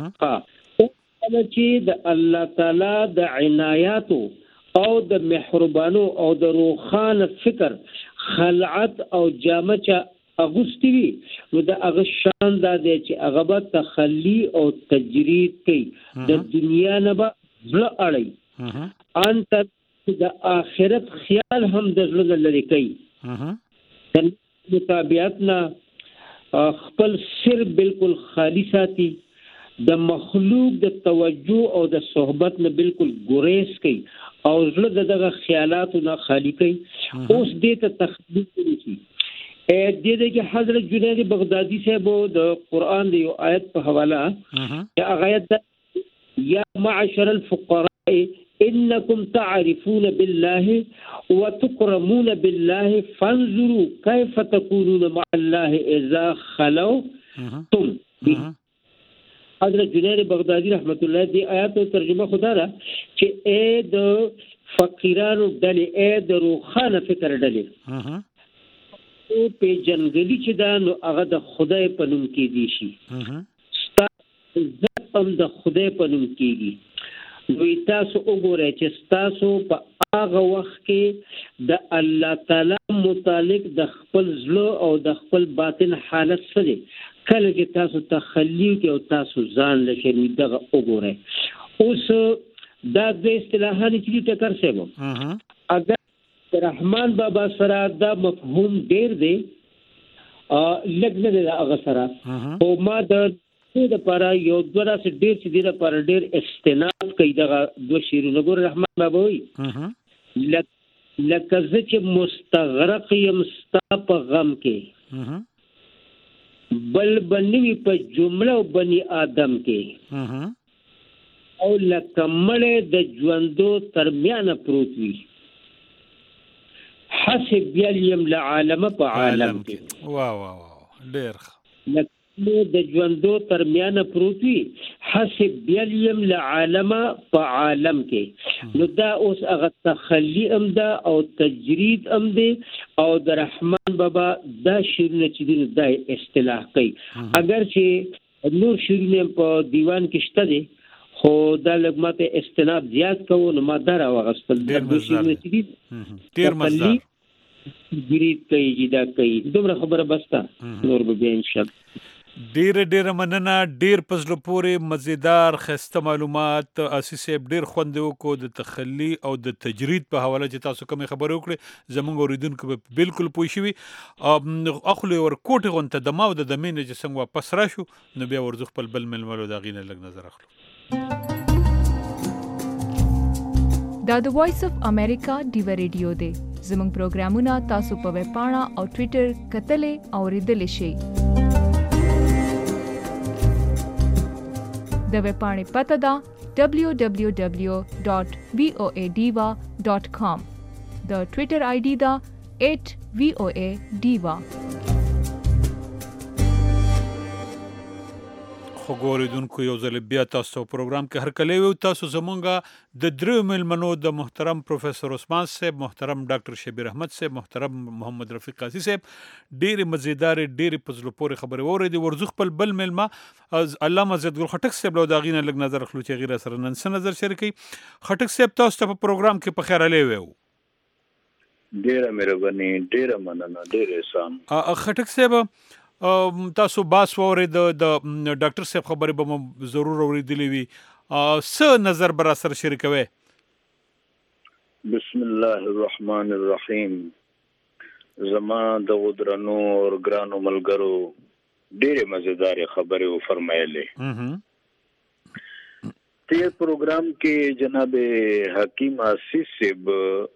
چې د الله تعالی د عنایات او د مهربانو او د روخان فکر خلعت او جامچه اغوستي وي نو د هغه شان دا دی چې هغه به تخلی او تجرید کوي د دنیا نه به زړه اړي انت د آخرت خیال هم د زړه لري کوي. د مطابقت نه خپل سر بالکل خالی ساتي، د مخلوق د توجه او د صحبت نه بالکل ګریز کوي او زړه دغه خیالاتو نه خالی کوي. اوس دې ته تخلیق کوي. دې کې حضرت جنید بغدادي صاحب د قرآن دی آیت په حواله یا آیت یا معاشر الفقراء انکم تعرفون بالله وتكرمون بالله فانظروا كيف تكونون مع الله اذا خلوتم. حضرت جنید بغدادي رحمت الله دی آیاتو ترجمه خدا را چې اے د فقیرانو ډلې اے د روخانه فکر ډلې او په جنګلي چې دا نو هغه د خدای په نوم کې دي شي ستاسو هم د خدای په نوم کېږي نو تاسو وګورئ چې تاسو په هغه وخت کې د الله تعالی متعلق د خپل زړه او د خپل باطن حالت سره کله چې تاسو تخلیو کې او تاسو ځان لکه دغه وګورئ اوس دا د اصطلاحات چې ټکر سبو اگر رحمان بابا سره دا مفهوم ډیر دی لږ نه دی هغه سره او ما د لپاره یو دوه راس ډیر چې دی لپاره ډیر استناد کوي دغه دوه شعرونه ګور رحمان بابا وایي لکه زه چې مستغرق یم ستا په غم کې بل بنوي په جمله او بني آدم کې او لکه مړی د ژوندو ترمیانه پروت وي حسب یم لعالمه په عالم کې واه ډېر لکه د ژوندو ترمیانه پروت وي حسب یم لعالمه په عالم کې نو دا اوس هغه تخلی هم ده او تجرید هم دی او د رحمان بابا دا شعرونه چې دي دا اصطلاح کوي اگر چې نور شعرونه په دیوان کې شته دي خو دا لږ ماته استناد زیات کوو نو ما دا راوغستل د شعرونه چې دي ډېر مزدار تجرید کوي جدا کوي دومره خبره بسته نور به بیا انشاءالله ډیر مننه ډیر پزله پورې مزیدار خسته معلومات اساس ډیر خوند وکړو د تخلی او د تجرید په حواله چې تاسو کوم خبرې وکړي زموږ اوریدونکو به بالکل پوه شي اخلي ور کوټه غونته د ماو د دمینه چې څنګه واپس راشو نو بیا ورځ خپل بل ململو دا غینه لګ نظر اخلو دا د وایس اف امریکا ډیو ریډیو دی زموږ پروګرامونه تاسو په ویب پاڼه او ټوئیټر کتلې او ریډلې شئ د ویب پاڼې پته ده www.voadiva.com د ټوئیټر آی ډي ده @voadiva خو ګوریدونکو یو ځل بیا تاسو پروګرام کې هر کله یو تاسو زمونږه د درو ملمنو د محترم پروفیسور عثمان صاحب محترم ډاکټر شبیر احمد صاحب محترم محمد رفیق قاضي صاحب ډېر مزیدار ډېر پزلو پورې خبرې اورېدې ورزخ خپل ملما از علامه عزتګل خټک صاحب له دا غینه لګ نظر خلو چې غیر سره نن څه نظر شریکي خټک صاحب تاسو ته په پروګرام کې په خیر علي وو ډېر مهرباني ډېر مننه ډېر احسان خټک صاحب تاسو باس ووري د ډاکټر صاحب خبرې به ضرور اوریدلې وي څه نظر بر سره شریکوي بسم الله الرحمن الرحیم زما د غدرنو اور ګرانو ملګرو ډېر مزیدار خبرې و فرمایلې تیر پروګرام کې جناب حکیم آصف صاحب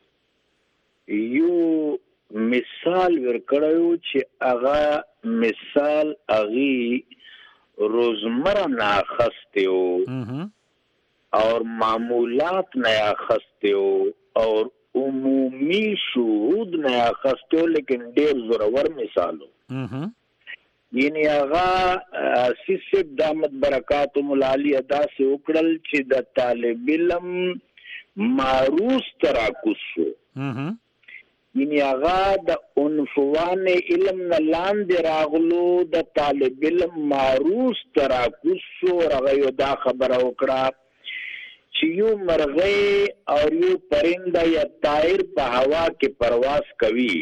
یو مثال ورکړیو چې هغه مثال اغي روزمره نه اخسته اور معمولات نه اخسته اور عمومی شهود نه اخسته لیکن ډیر زورور مثالو یعنی هغه سیسب دامت برکاتهم العالی ادا سے وکړل چې د طالب علم معروض تراکوسو یعنی هغه د عنفوان علم نه لاندې راغلو د طالب علم معروض تراکوسو هغه یو دا خبره وکړه چې یو مرغۍ او یو پرنده یا طائر په هوا کې پرواز کوي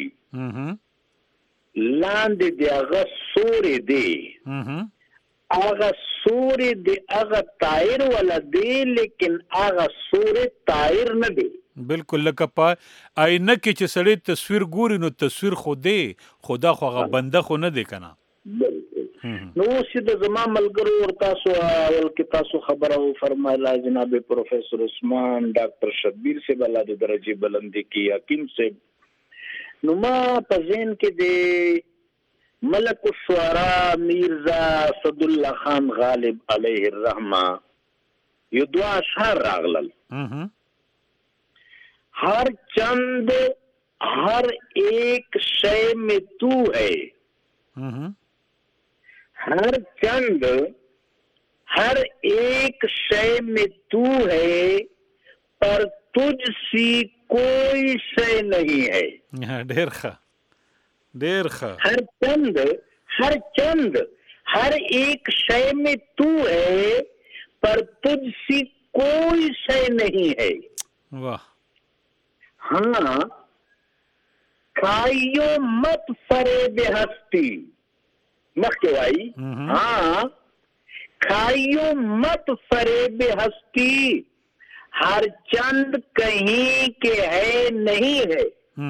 لاندې دی هغه سوري دی هغه سوري دی هغه طائر ولا دی لیکن هغه سوري طائر نه دی بالکل لکه په آینه کې چې سړی تصویر ګوري نو تصویر خو دی خدا خو هغه بنده خو نه دی کنه نو چې د زما ملګرو ور تاسو ول کې تاسو خبره فرمایله جناب پروفیسور عثمان ډاکټر شبیر صاحب الله د درجه بلندی کی حکیم صاحب نو ما په ذهن کې د ملک الشعراء میرزا اسد الله خان غالب علیه الرحمه یو دعا اشعار راغلل हर चंद हर एक शय में तू है हर चंद हर एक शय में तू है पर तुझसी कोई शय नहीं है। ढेर खा हर चंद हर एक शय में तू है पर तुझसी कोई शय नहीं है। वाह। हाँ, खाइयो मत फरेब हस्ती मखवाई। हाँ, खाइयो मत फरेब हस्ती, हर चंद कहीं के है नहीं है।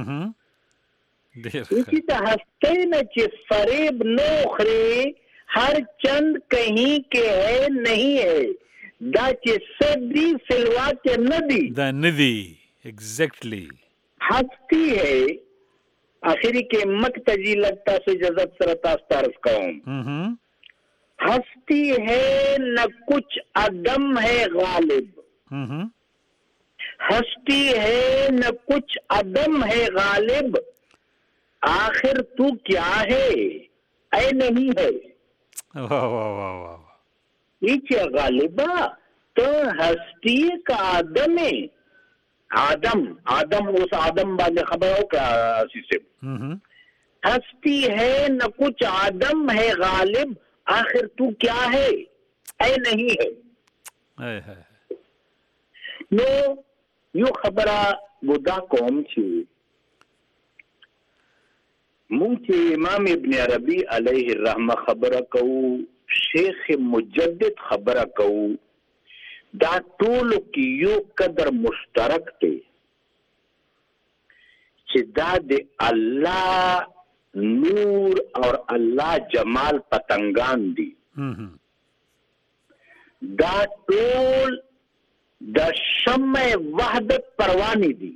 इसी तो हंसते न चे फरेब नोखरे, हर चंद कहीं के है नहीं है। दाचे सदी सिलवा के नदी एग्जैक्टली हंसती है। आखिरी के मकतजी लगता से जज़ब सरतास्तारस कौम हंसती है न कुछ अदम है गालिब। हंसती है न कुछ अदम है गालिब, आखिर तू क्या है ऐ नहीं है। वाह वाह वाह वाह। ये क्या गालिबा तो हस्ती का आदम है। आदम उस आदम वाले खबर हो क्या से हस्ती है न कुछ आदम है गालिब, आखिर तू क्या है ऐ नहीं है। नो यो खबरा बुदा कौम छे मुझे इमाम इब्न अरबी अलैहि रहमा खबर कहू, शेख मुजद्दिद खबर कहू, दा टोल की यो कदर मुश्तरक थे चिदा दे अल्लाह नूर और अल्लाह जमाल पतंगान दी। दा टोल द शम्मे वहदत परवानी दी।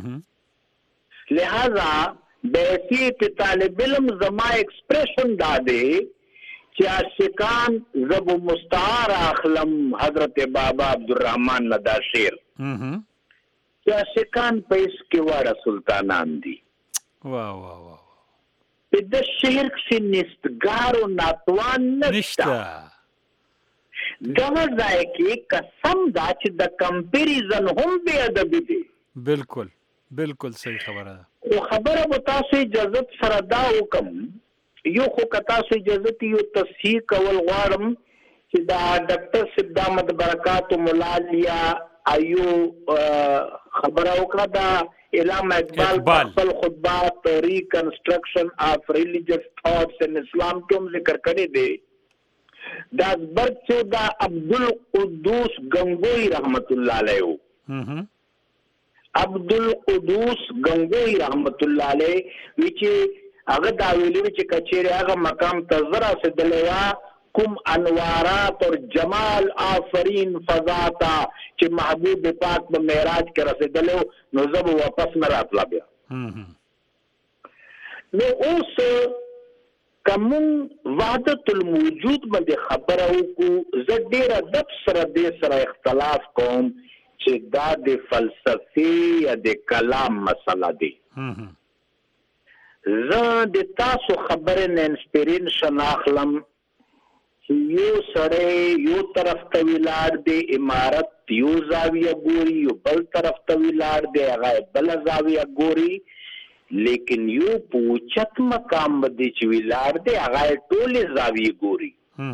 लिहाजा बैसी तालिब इल्म जमा एक्सप्रेशन दादे क्या शिकान जब मुस्तार आखलम हजरत बाबा अब्दुर्रहमान नदा शेर क्या शिकान पैस के वाड़ा सुल्तानान दी। वाह वाह वाह। पिद शेर से निस्तगार और नातवान निष्ठा गवजाए के कसम दाच द कंपैरिजन हम बेअदबी दे। बिल्कुल बिल्कुल सही खबर है। वो खबर बता से जजत सरदा हुकम यो खो कता से जजत यो तस्हीर कवल वारम कि दा डॉक्टर सिद्धामत बरकात मुला लिया आयो खबर ओकरा दा इलामा इकबाल खुतबात reconstruction of religious thoughts in Islam के हम जिक्र करे दे। दा बच्चो दा अब्दुल कुद्दूस गंगोई रहमतुल्लाह अलैह अब्दुल कुद्दूस गंगोई रहमतुल्लाह अलैह विचे अगर दावेली विच कचेरे अगर मकाम तजरा से दलेवा कुम अनवारात और जमाल आफरीन फजाता कि महबूब पाक में मेराज के रसे दलो नजब वापस में रात ला गया। नो उस कमुन वादतुल मौजूद में दे खबर को जडेरा दब सर दे सर इख्तलाफ कौम कि दादे फलसफे या दे कलाम मसला दे दे तासो खबर ने इंस्पिरेशन आखलम यो सड़े यो तरफ तविलार दे इमारत यो जाविया गोरी यो बल तरफ तविलार दे अगाए बल जाविया गोरी, लेकिन यो पूछत मकाम बदी चविलार दे अगाए टोले जाविया गोरी।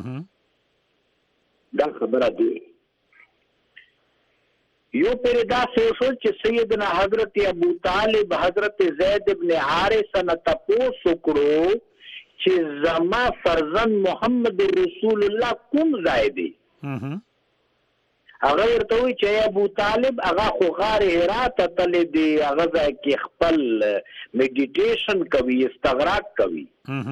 दा खबर दे यो पेरेदा सोचल कि सैयदना हजरत अबू तालिब हजरत ज़ैद इब्न हारिसा न तपो सुकरो कि जमा फरजन मोहम्मद रसूलुल्लाह कुम जायदे। अगर तो चाहे अबू तालिब अगा खुगार हिरा तले दे अगजा के खपल मेडिटेशन कभी इस्तगराक कभी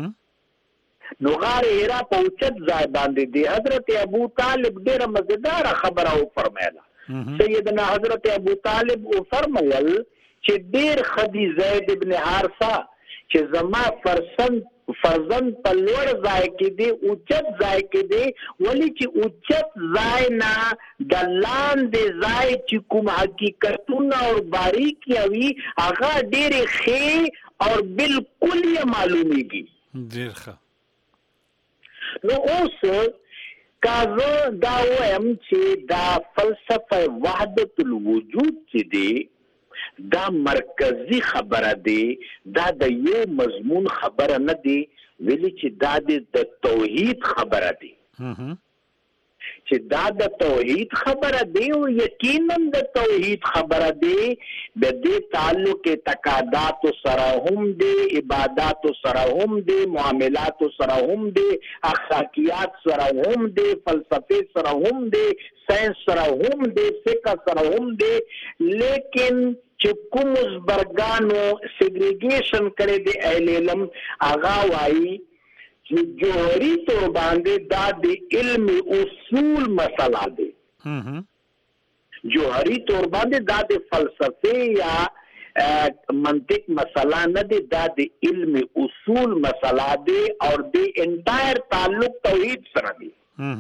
नुगार हिरा पहुंचत जाय बांधे दे। हजरत अबू तालिब डेरा मजेदार खबर हो फरमाया सैयदना हजरत अबू तालिब ओ फरमायल कि देर खदी ज़ैद इब्न हारिसा कि जमा फरजन पलवर जाय के दे उच्चत जाय के दे वली कि उच्चत जाय ना दलान दे जाय कि कुम हकीकतुन और बारीकी अवी आगा डेरे खे और बिल्कुल ये मालूमी की नो उस کازه دا وایم چې دا فلسفه وحدت الوجود چې دی دا مرکزی خبره دی، دا د یو مضمون خبره نه دی، ویلي چې دا د توحید خبره دی، چې دا د توحید خبره دی او یقینا د توحید خبره دی، د دې تعلق اعتقادات سره هم دی، عبادات سره هم دی، معاملات سره هم دی، اخلاقیات سره هم دی، فلسفه سره هم دی، ساينس سره هم دی، فقه سره هم دی، لیکن چې کوم زبرګانو سیګریګیشن کړي دی اهل علم هغه وایي جوهری طور باندې دا د علم اصول مسله دی، جوهری طور باندې دا د فلسفه یا منطق مسله نه دی، دا د علم اصول مسله دی او د انټایر تعلق توحید سره دی.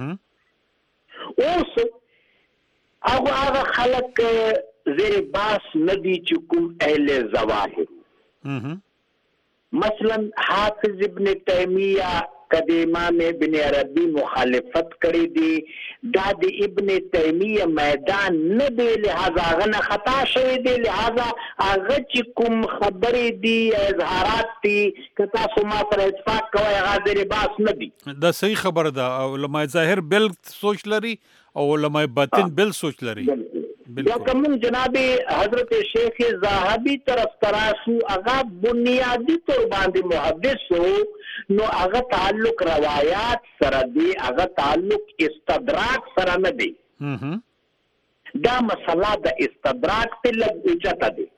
اوس هغه خلق زیر باس نه دی چې کوم اهل ظواهر، مثلا حافظ ابن تیمیہ کدی امام ابن عربی مخالفت کړی دی، دا د ابن تیمیہ میدان نه دی، لہذا هغه نه خطا شوی دی، لہذا هغه چې کوم خبرې دي اظهارات دي که تاسو ما سره اتفاق کوئ هغه زیر باس نه دي. دا صحیح خبره ده. علماء ظاهر بل سوچ لري او علماء باطن بل سوچ لري. یا کوم جناب حضرت شیخ زاهبی طرف تراشو هغه بنیادی طور باندې محدث هو، نو هغه تعلق روایات سره دی، هغه تعلق استدراک سره نه دی. دا مسله د استدراک په لږ اوچته دی.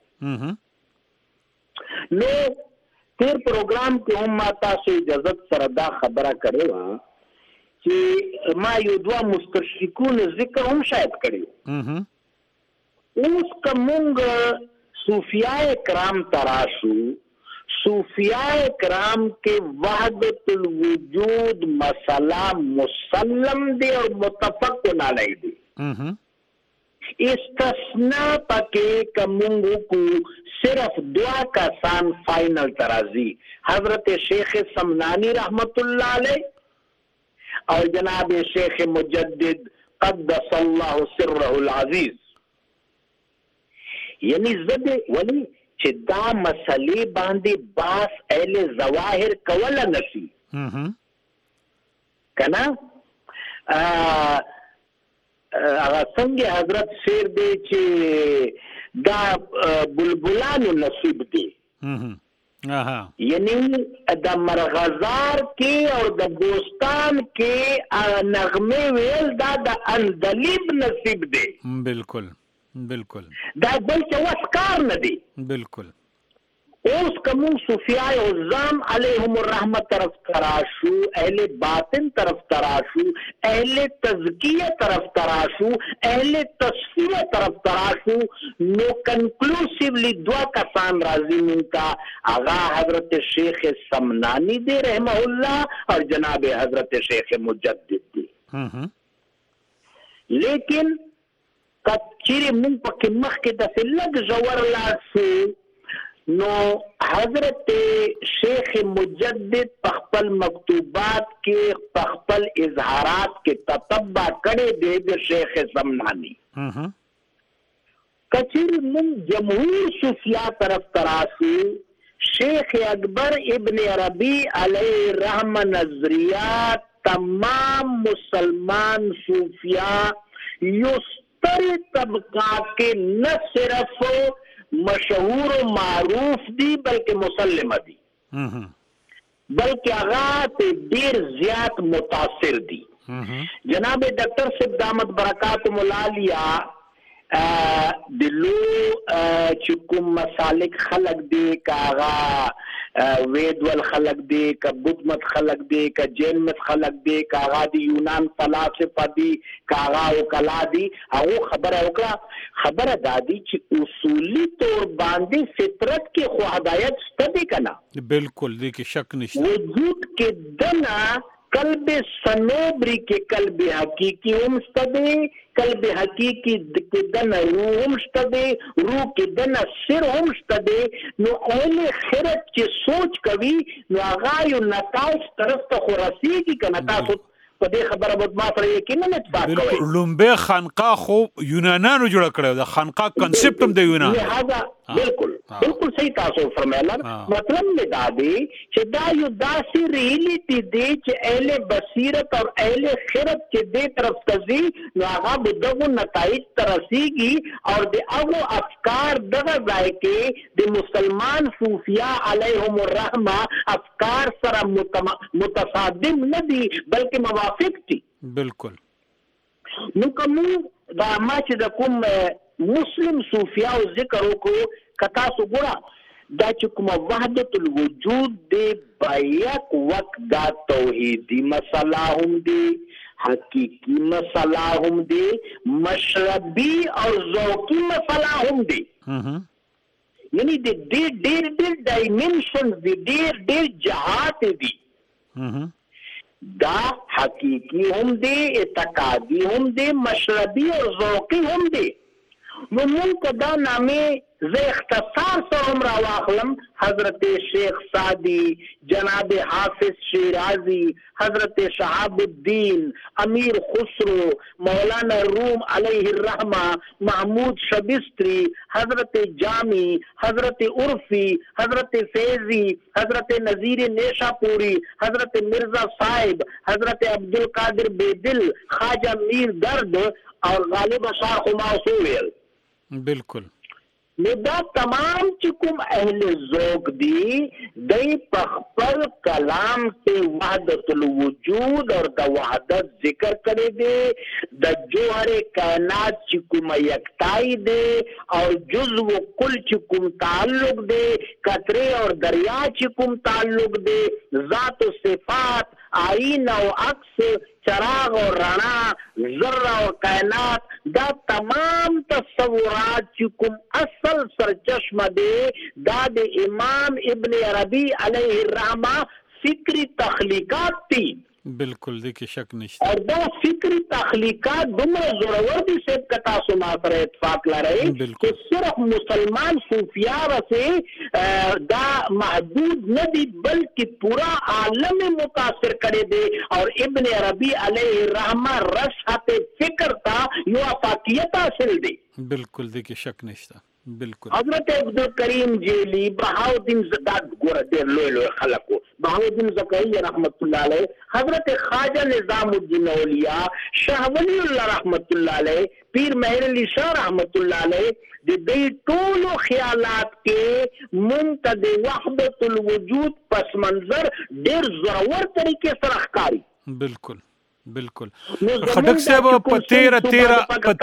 نو تیر پروګرام کې هم ما تاسو اجازه سره دا خبره کړې وه چې ما یو دوه مستشرکون ذکر هم شاید کړی. اوس کومنګ صوفیاء کرام تراشو، صوفیاء کرام کې وحدت الوجود مسئلہ مسلم دی اور متفق علیہ دی. استثناء پکې کومنګ کو صرف دعا کا سان فائنل ترازی حضرت شیخ سمنانی رحمت اللہ علیہ اور جناب شیخ مجدد قدس اللہ سرہ العزیز، یعنی زده ولی چې دا مسلې باندې باس اهل ظواهر کوله نشي کنا هغه څنګه حضرت شیر دی چې دا بلبلانو نصیب دی، یعنی د مرغزار کې او د بوستان کې نغمه ویل دا د اندلیب نصیب دی. بالکل بالکل دا بل څه وسکار نه دی. بالکل. اوس کوم صوفیاء عظام علیهم الرحمه طرف تراشو، اهل باطن طرف تراشو، اهل تزکیه طرف تراشو، اهل تصفیه طرف تراشو، نو کنکلوسیولی دوا کسان راضی منکا آغا حضرت شیخ سمنانی دی رحمہ اللہ اور جناب حضرت شیخ مجدد دی. لیکن کچری مونږ پکې مخکې داسې لږ ژور لاړ شو، نو حضرت شیخ مجدد په خپل مکتوبات کې په خپل اظهارات کې تتبع کړی دی د شیخ سمنانی. کچری مونږ جمهور صوفیاء طرف تراشو، شیخ اکبر ابن عربی علیہ رحمہ نظریات تمام مسلمان صوفیاء طبقات کے نہ صرف مشہور و معروف دی بلکہ مسلم دی، بلکہ آغاز دیر زیاد متاثر دی. جناب ڈاکٹر صاحب دامت برکات ملالیا دلو چکم مسالک خلق دے کا آغا وید وال خلق دے کا بدھ مت خلق دے کا جین مت خلق دے کا آغا دی یونان فلاسفہ دی کا آغا وکلا دی او خبر دادی چی اصولی طور باندے فطرت کے خو ہدایت ستدے کنا. بالکل دیکھ شک نشتا وجود کے دنا قلب سنوبری کے قلب حقیقی ہم ستدے، قلب حقیقی کے دن روح ہم ستدے، روح کے دن سر ہم ستدے. نو اہل خیرت کی سوچ کوي نو آغا یو نتائج طرف تا خورسی کی کنتا سو په دې خبره به ما سره یقینا اتفاق کوي. بالکل لومبه خانقاه خو یونانانو جوړ کړو د خانقاه کنسپټ هم د یونان. لہذا بالکل صحیح تاسو فرمایله. مطلب می دا دی چې دا یو داسې ریالیټي دی چې اهل بصیرت او اهل خرد چې دې طرف تزي نو هغه به دغه نتایج ترسيږي او د هغه افکار دغه ځای کې د مسلمان صوفیا علیهم الرحمه افکار سره متصادم نه دي بلکې موافق دي. بالکل. نو کوم دا ما چې د کوم مسلم صوفیا او ذکر وکړو کتا سو ګورا دا چې کوم وحدت الوجود دی بیاک وقت دا توحیدی مسله هم دی حقیقی مسله هم دی مشربی او ذوقی مسله هم دی. یعنی د ډېر ډایمنشنز دی ډېر جهات دي. دا حقیقی هم دی اعتقادی هم دی مشربی اور ذوقی هم دی. نو مونږ دا نامې زه اختصار سره هم راواخلم حضرت شیخ سعدی جناب حافظ شیرازی حضرت شهاب الدین امیر خسرو مولانا روم علیہ الرحمہ محمود شبستری حضرت جامی حضرت عرفی حضرت فیضی حضرت نذیر نیشاپوری حضرت مرزا صاحب حضرت عبدالقادر بیدل خواجہ میر درد اور غالب شاہ خماسویل. بالکل. نو دا تمام چې کوم اهل ذوق دي دای په خپل کلام کې وحدت الوجود اور د وحدت ذکر کړي دي د جوهر کائنات چې کوم یکتای دي او جزء و کل چې کوم تعلق دي قطره اور دریا چې کوم تعلق دي ذات و صفات آئین او عکس چراغ اور رانا ذرہ اور کائنات دا تمام تصورات چکم اصل سرچشمہ دے دا دے امام ابن عربی علیہ الرحمہ فکری تخلیقات تھی. بالکل دیکھیں شک نشتا. اور دا فکری تخلیقات دمرا زورور دی سیب کتا سما پر اتفاق لا رہے کہ صرف مسلمان صوفیاء سے دا محدود ندی بلکہ پورا عالم متاثر کرے دے. اور ابن عربی علیہ الرحمہ رشحت فکر تا یو افاقیت حاصل دے. بالکل دیکھیں شک نشتا. بالکل. حضرت عبدالکریم جیلی بہاؤدین زکات گورا دیر لوئے خلقو بہاؤدین زکایی رحمت اللہ علیہ حضرت خواجہ نظام الدین اولیاء شاہ ولی اللہ رحمت اللہ علیہ پیر مہر علی شاہ رحمت اللہ علیہ دی ټولو خیالات کې منتد وحدت الوجود پس منظر ډیر زورور طریقې سره ښکاري. بالکل بالکل. خټک صاحب په 13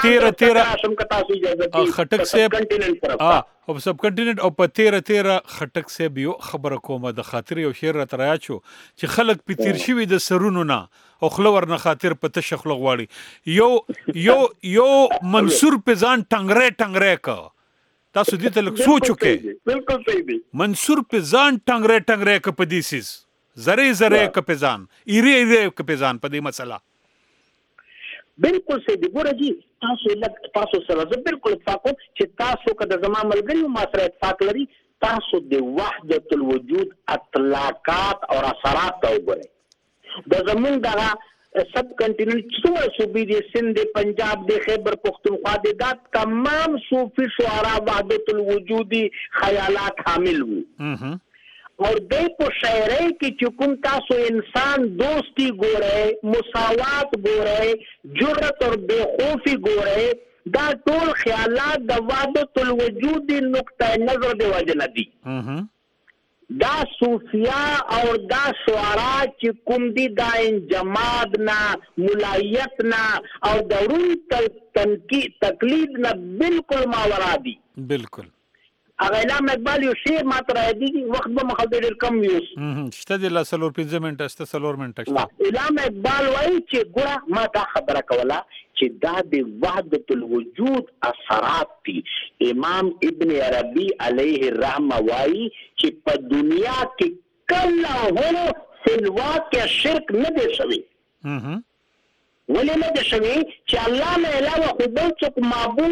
خټک صاحب او سب کنټیننټ او په 13 خټک صاحب یو خبره کومه د خاطر یو شعر را تریا شو چې خلک په تیر شوی د سرونو نه او خلور نه خاطر په تشخلو غواړي یو منصور په ځان ټنګره کا تاسو دې ته لک سوچو کې. بالکل صحیح دی. منصور په ځان ټنګره کا په دیسیس زره کپیزان ایری کپیزان په دې مسله. بالکل صحیح دی. ګوره جی تاسو سره زه بالکل اتفاق کوم چې تاسو که د زما ملګري ما سره اتفاق لري تاسو د وحدت الوجود اطلاقات اور اثرات ته وګورئ. د زمونږ دغه سب کنټیننټ څومره صوبې دي سند پنجاب د خیبر پختونخوا د دا تمام صوفي شعرا وحدت الوجودی خیالات حامل وو. اور دے پو شعرے کی چکم تاسو انسان دوستی گو رہے مساوات گو رہے جرت اور بے خوفی گو رہے دا طول خیالات دا وحدت الوجود نقطہ نظر دے وجہ ندی. دا صوفیاء اور دا شعراء چکم دی دا انجماد نا ملائیت نا اور درون تقلید نا بالکل ماورا دی. بالکل. علامه اقبال یو شعر ما تر دی وخت به مخدر کم یوس شته د لا سلور 5 منټه است سلور منټه شته. علامه اقبال وایي چې ګوره ما دا خبره کوله چې دا د وحدت الوجود اثرات دي. امام ابن عربی علیہ الرحمہ وایي چې په دنیا کې کله هو سلوا کې شرک نه دی شوی. ولې نه دی شوی چې الله نه علاوه خو بل څوک معبود شته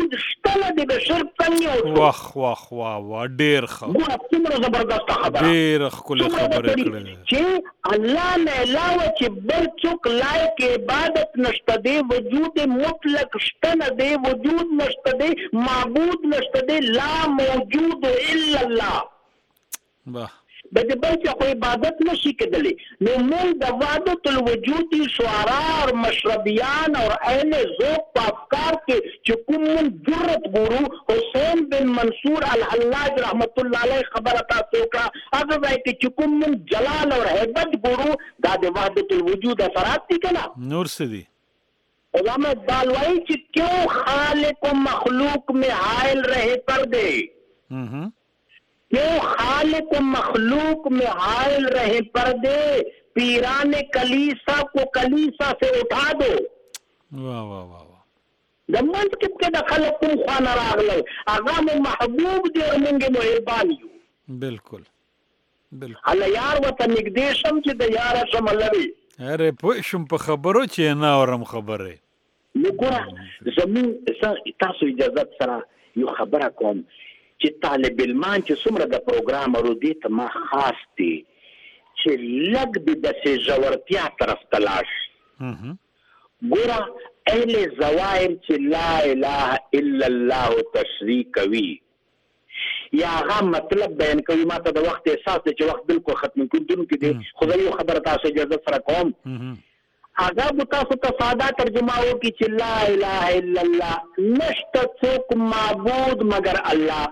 ډله دې به صرف کني واخ واخ واه ډېر ښه ګوره څومره زبردسته خبره ډېر ښکلې خبرې کړې چې الله نه علاوه چې بل څوک لایق عبادت نشته دی وجود مطلق شته نه دی وجود نشته دی معبود نشته دی لا موجود الا الله واه د دې بل څه خو عبادت نشي کېدلی نو موږ د وحدت الوجود شعرا او مشربیان او اهل ذوق په افکار کې چې کوم جرأت ګورو حسین بن منصور الحلاج رحمت الله علیه خبره تاسو کړه هغه ځای کې چې کوم جلال او هیبت ګورو دا د وحدت الوجود اثرات دي کنه نور څه دي علامہ اقبال وايي چې کیوں خالق و مخلوق میں حائل رہے پردے کیوں خالق و مخلوق میں حائل رہے پردے پیران کلیسا کو کلیسا سے اٹھا دو واہ واہ واہ د منځ کې د خلک کوم خوانه راغلی هغه مو محبوب دی او موږ محبان یو بالکل الله یار ورته نږدې شم چې د یاره شم لوي اره پوه شم په خبرو چې نه اورم خبرې نو ګوره زموږ تاسو اجازه سره یو خبره کوم چې طالب علمان چې څومره د پروګرام ورو دي ته ما خاص دي چې لږ د داسې ژورتیا طرف ته لاړ شي ګوره اهل ظواهر چې لا اله الا الله تشریح کوي یا هغه مطلب بیان کوي ما ته د وخت احساس دی چې وخت بالکل ختم کېدونکی دی خو زه یو خبره تاسو اجازه سره کوم هغه به تاسو ته ساده ترجمه وکړي چې لا اله الا الله نشته څوک معبود مگر الله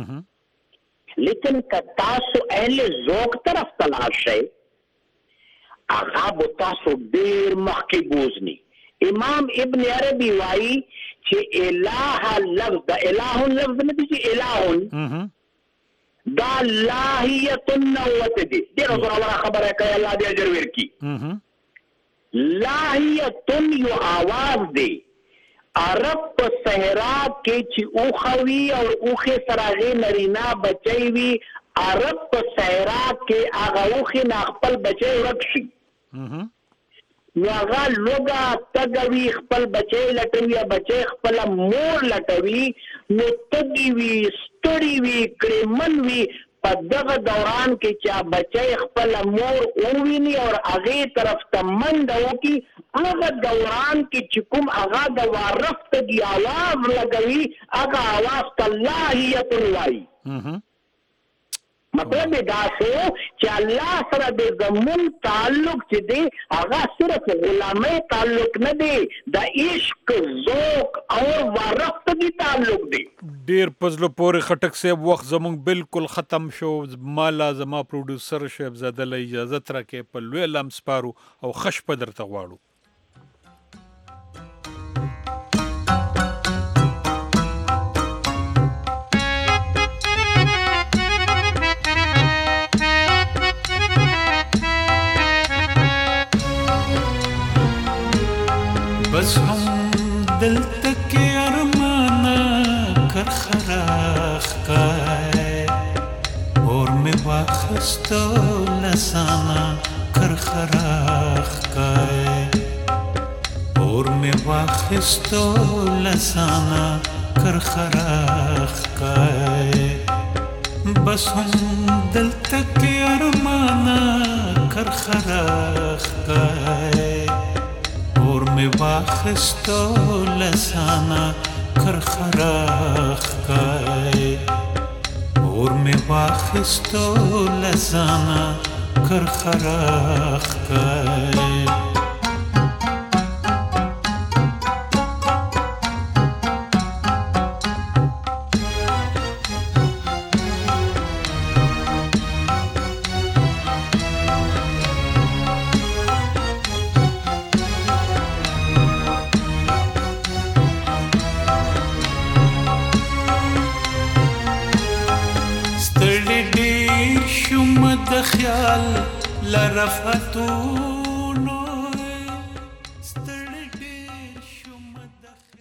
لیکن که تاسو اهل ذوق طرف ته لاړ شئ هغه به تاسو ډېر مخکې بوزني امام ابن عربي وایي چې اله لفظ د اله لفظ نه دي چې اله دا لاهیت النوت دي ډېره زوروره خبره کوي الله دې اجر ورکړي لاهیت یو آواز دی عرب په صحرا کې چې اوخوي او اوخه سراغه نرینا بچي وي عرب په صحرا کې هغه اوخه نه خپل بچي ورکشي نو هغه لوګه تګوي خپل بچي لټوي بچي خپل مور لټوي نو تګي وي ستړي وي کرمن وي په دغه دوران کې چې بچي خپل مور اوویني او هغه طرف ته منډه وکي هغه دوران کې چې کوم هغه د وارفت دی आवाज لګوي هغه आवाज تلاهیت وایي مطلب دا څه چې الله سره د زمون تعلق چې دی هغه صرف غلامي تعلق نه دی د عشق ذوق او وارفت دی تعلق دی ډیر پزلو پورې خټک صاحب وخت زمونږ بالکل ختم شو مالا زما پروډوسر شیب زاده له اجازه ترکه په لوی لم سپارو او خش په درته غواړو بس هم دلته کې ارمانا کر خراخ کای اور می واخستو لسانا کر خراخ کای اور می واخستو لسانا کر خراخ کای بس هم دلته کې ارمانا کر خراخ کای اور می واخستو لسانا کر خراخ کای اور می واخستو لسانا کر خراخ کای خیال لرفتو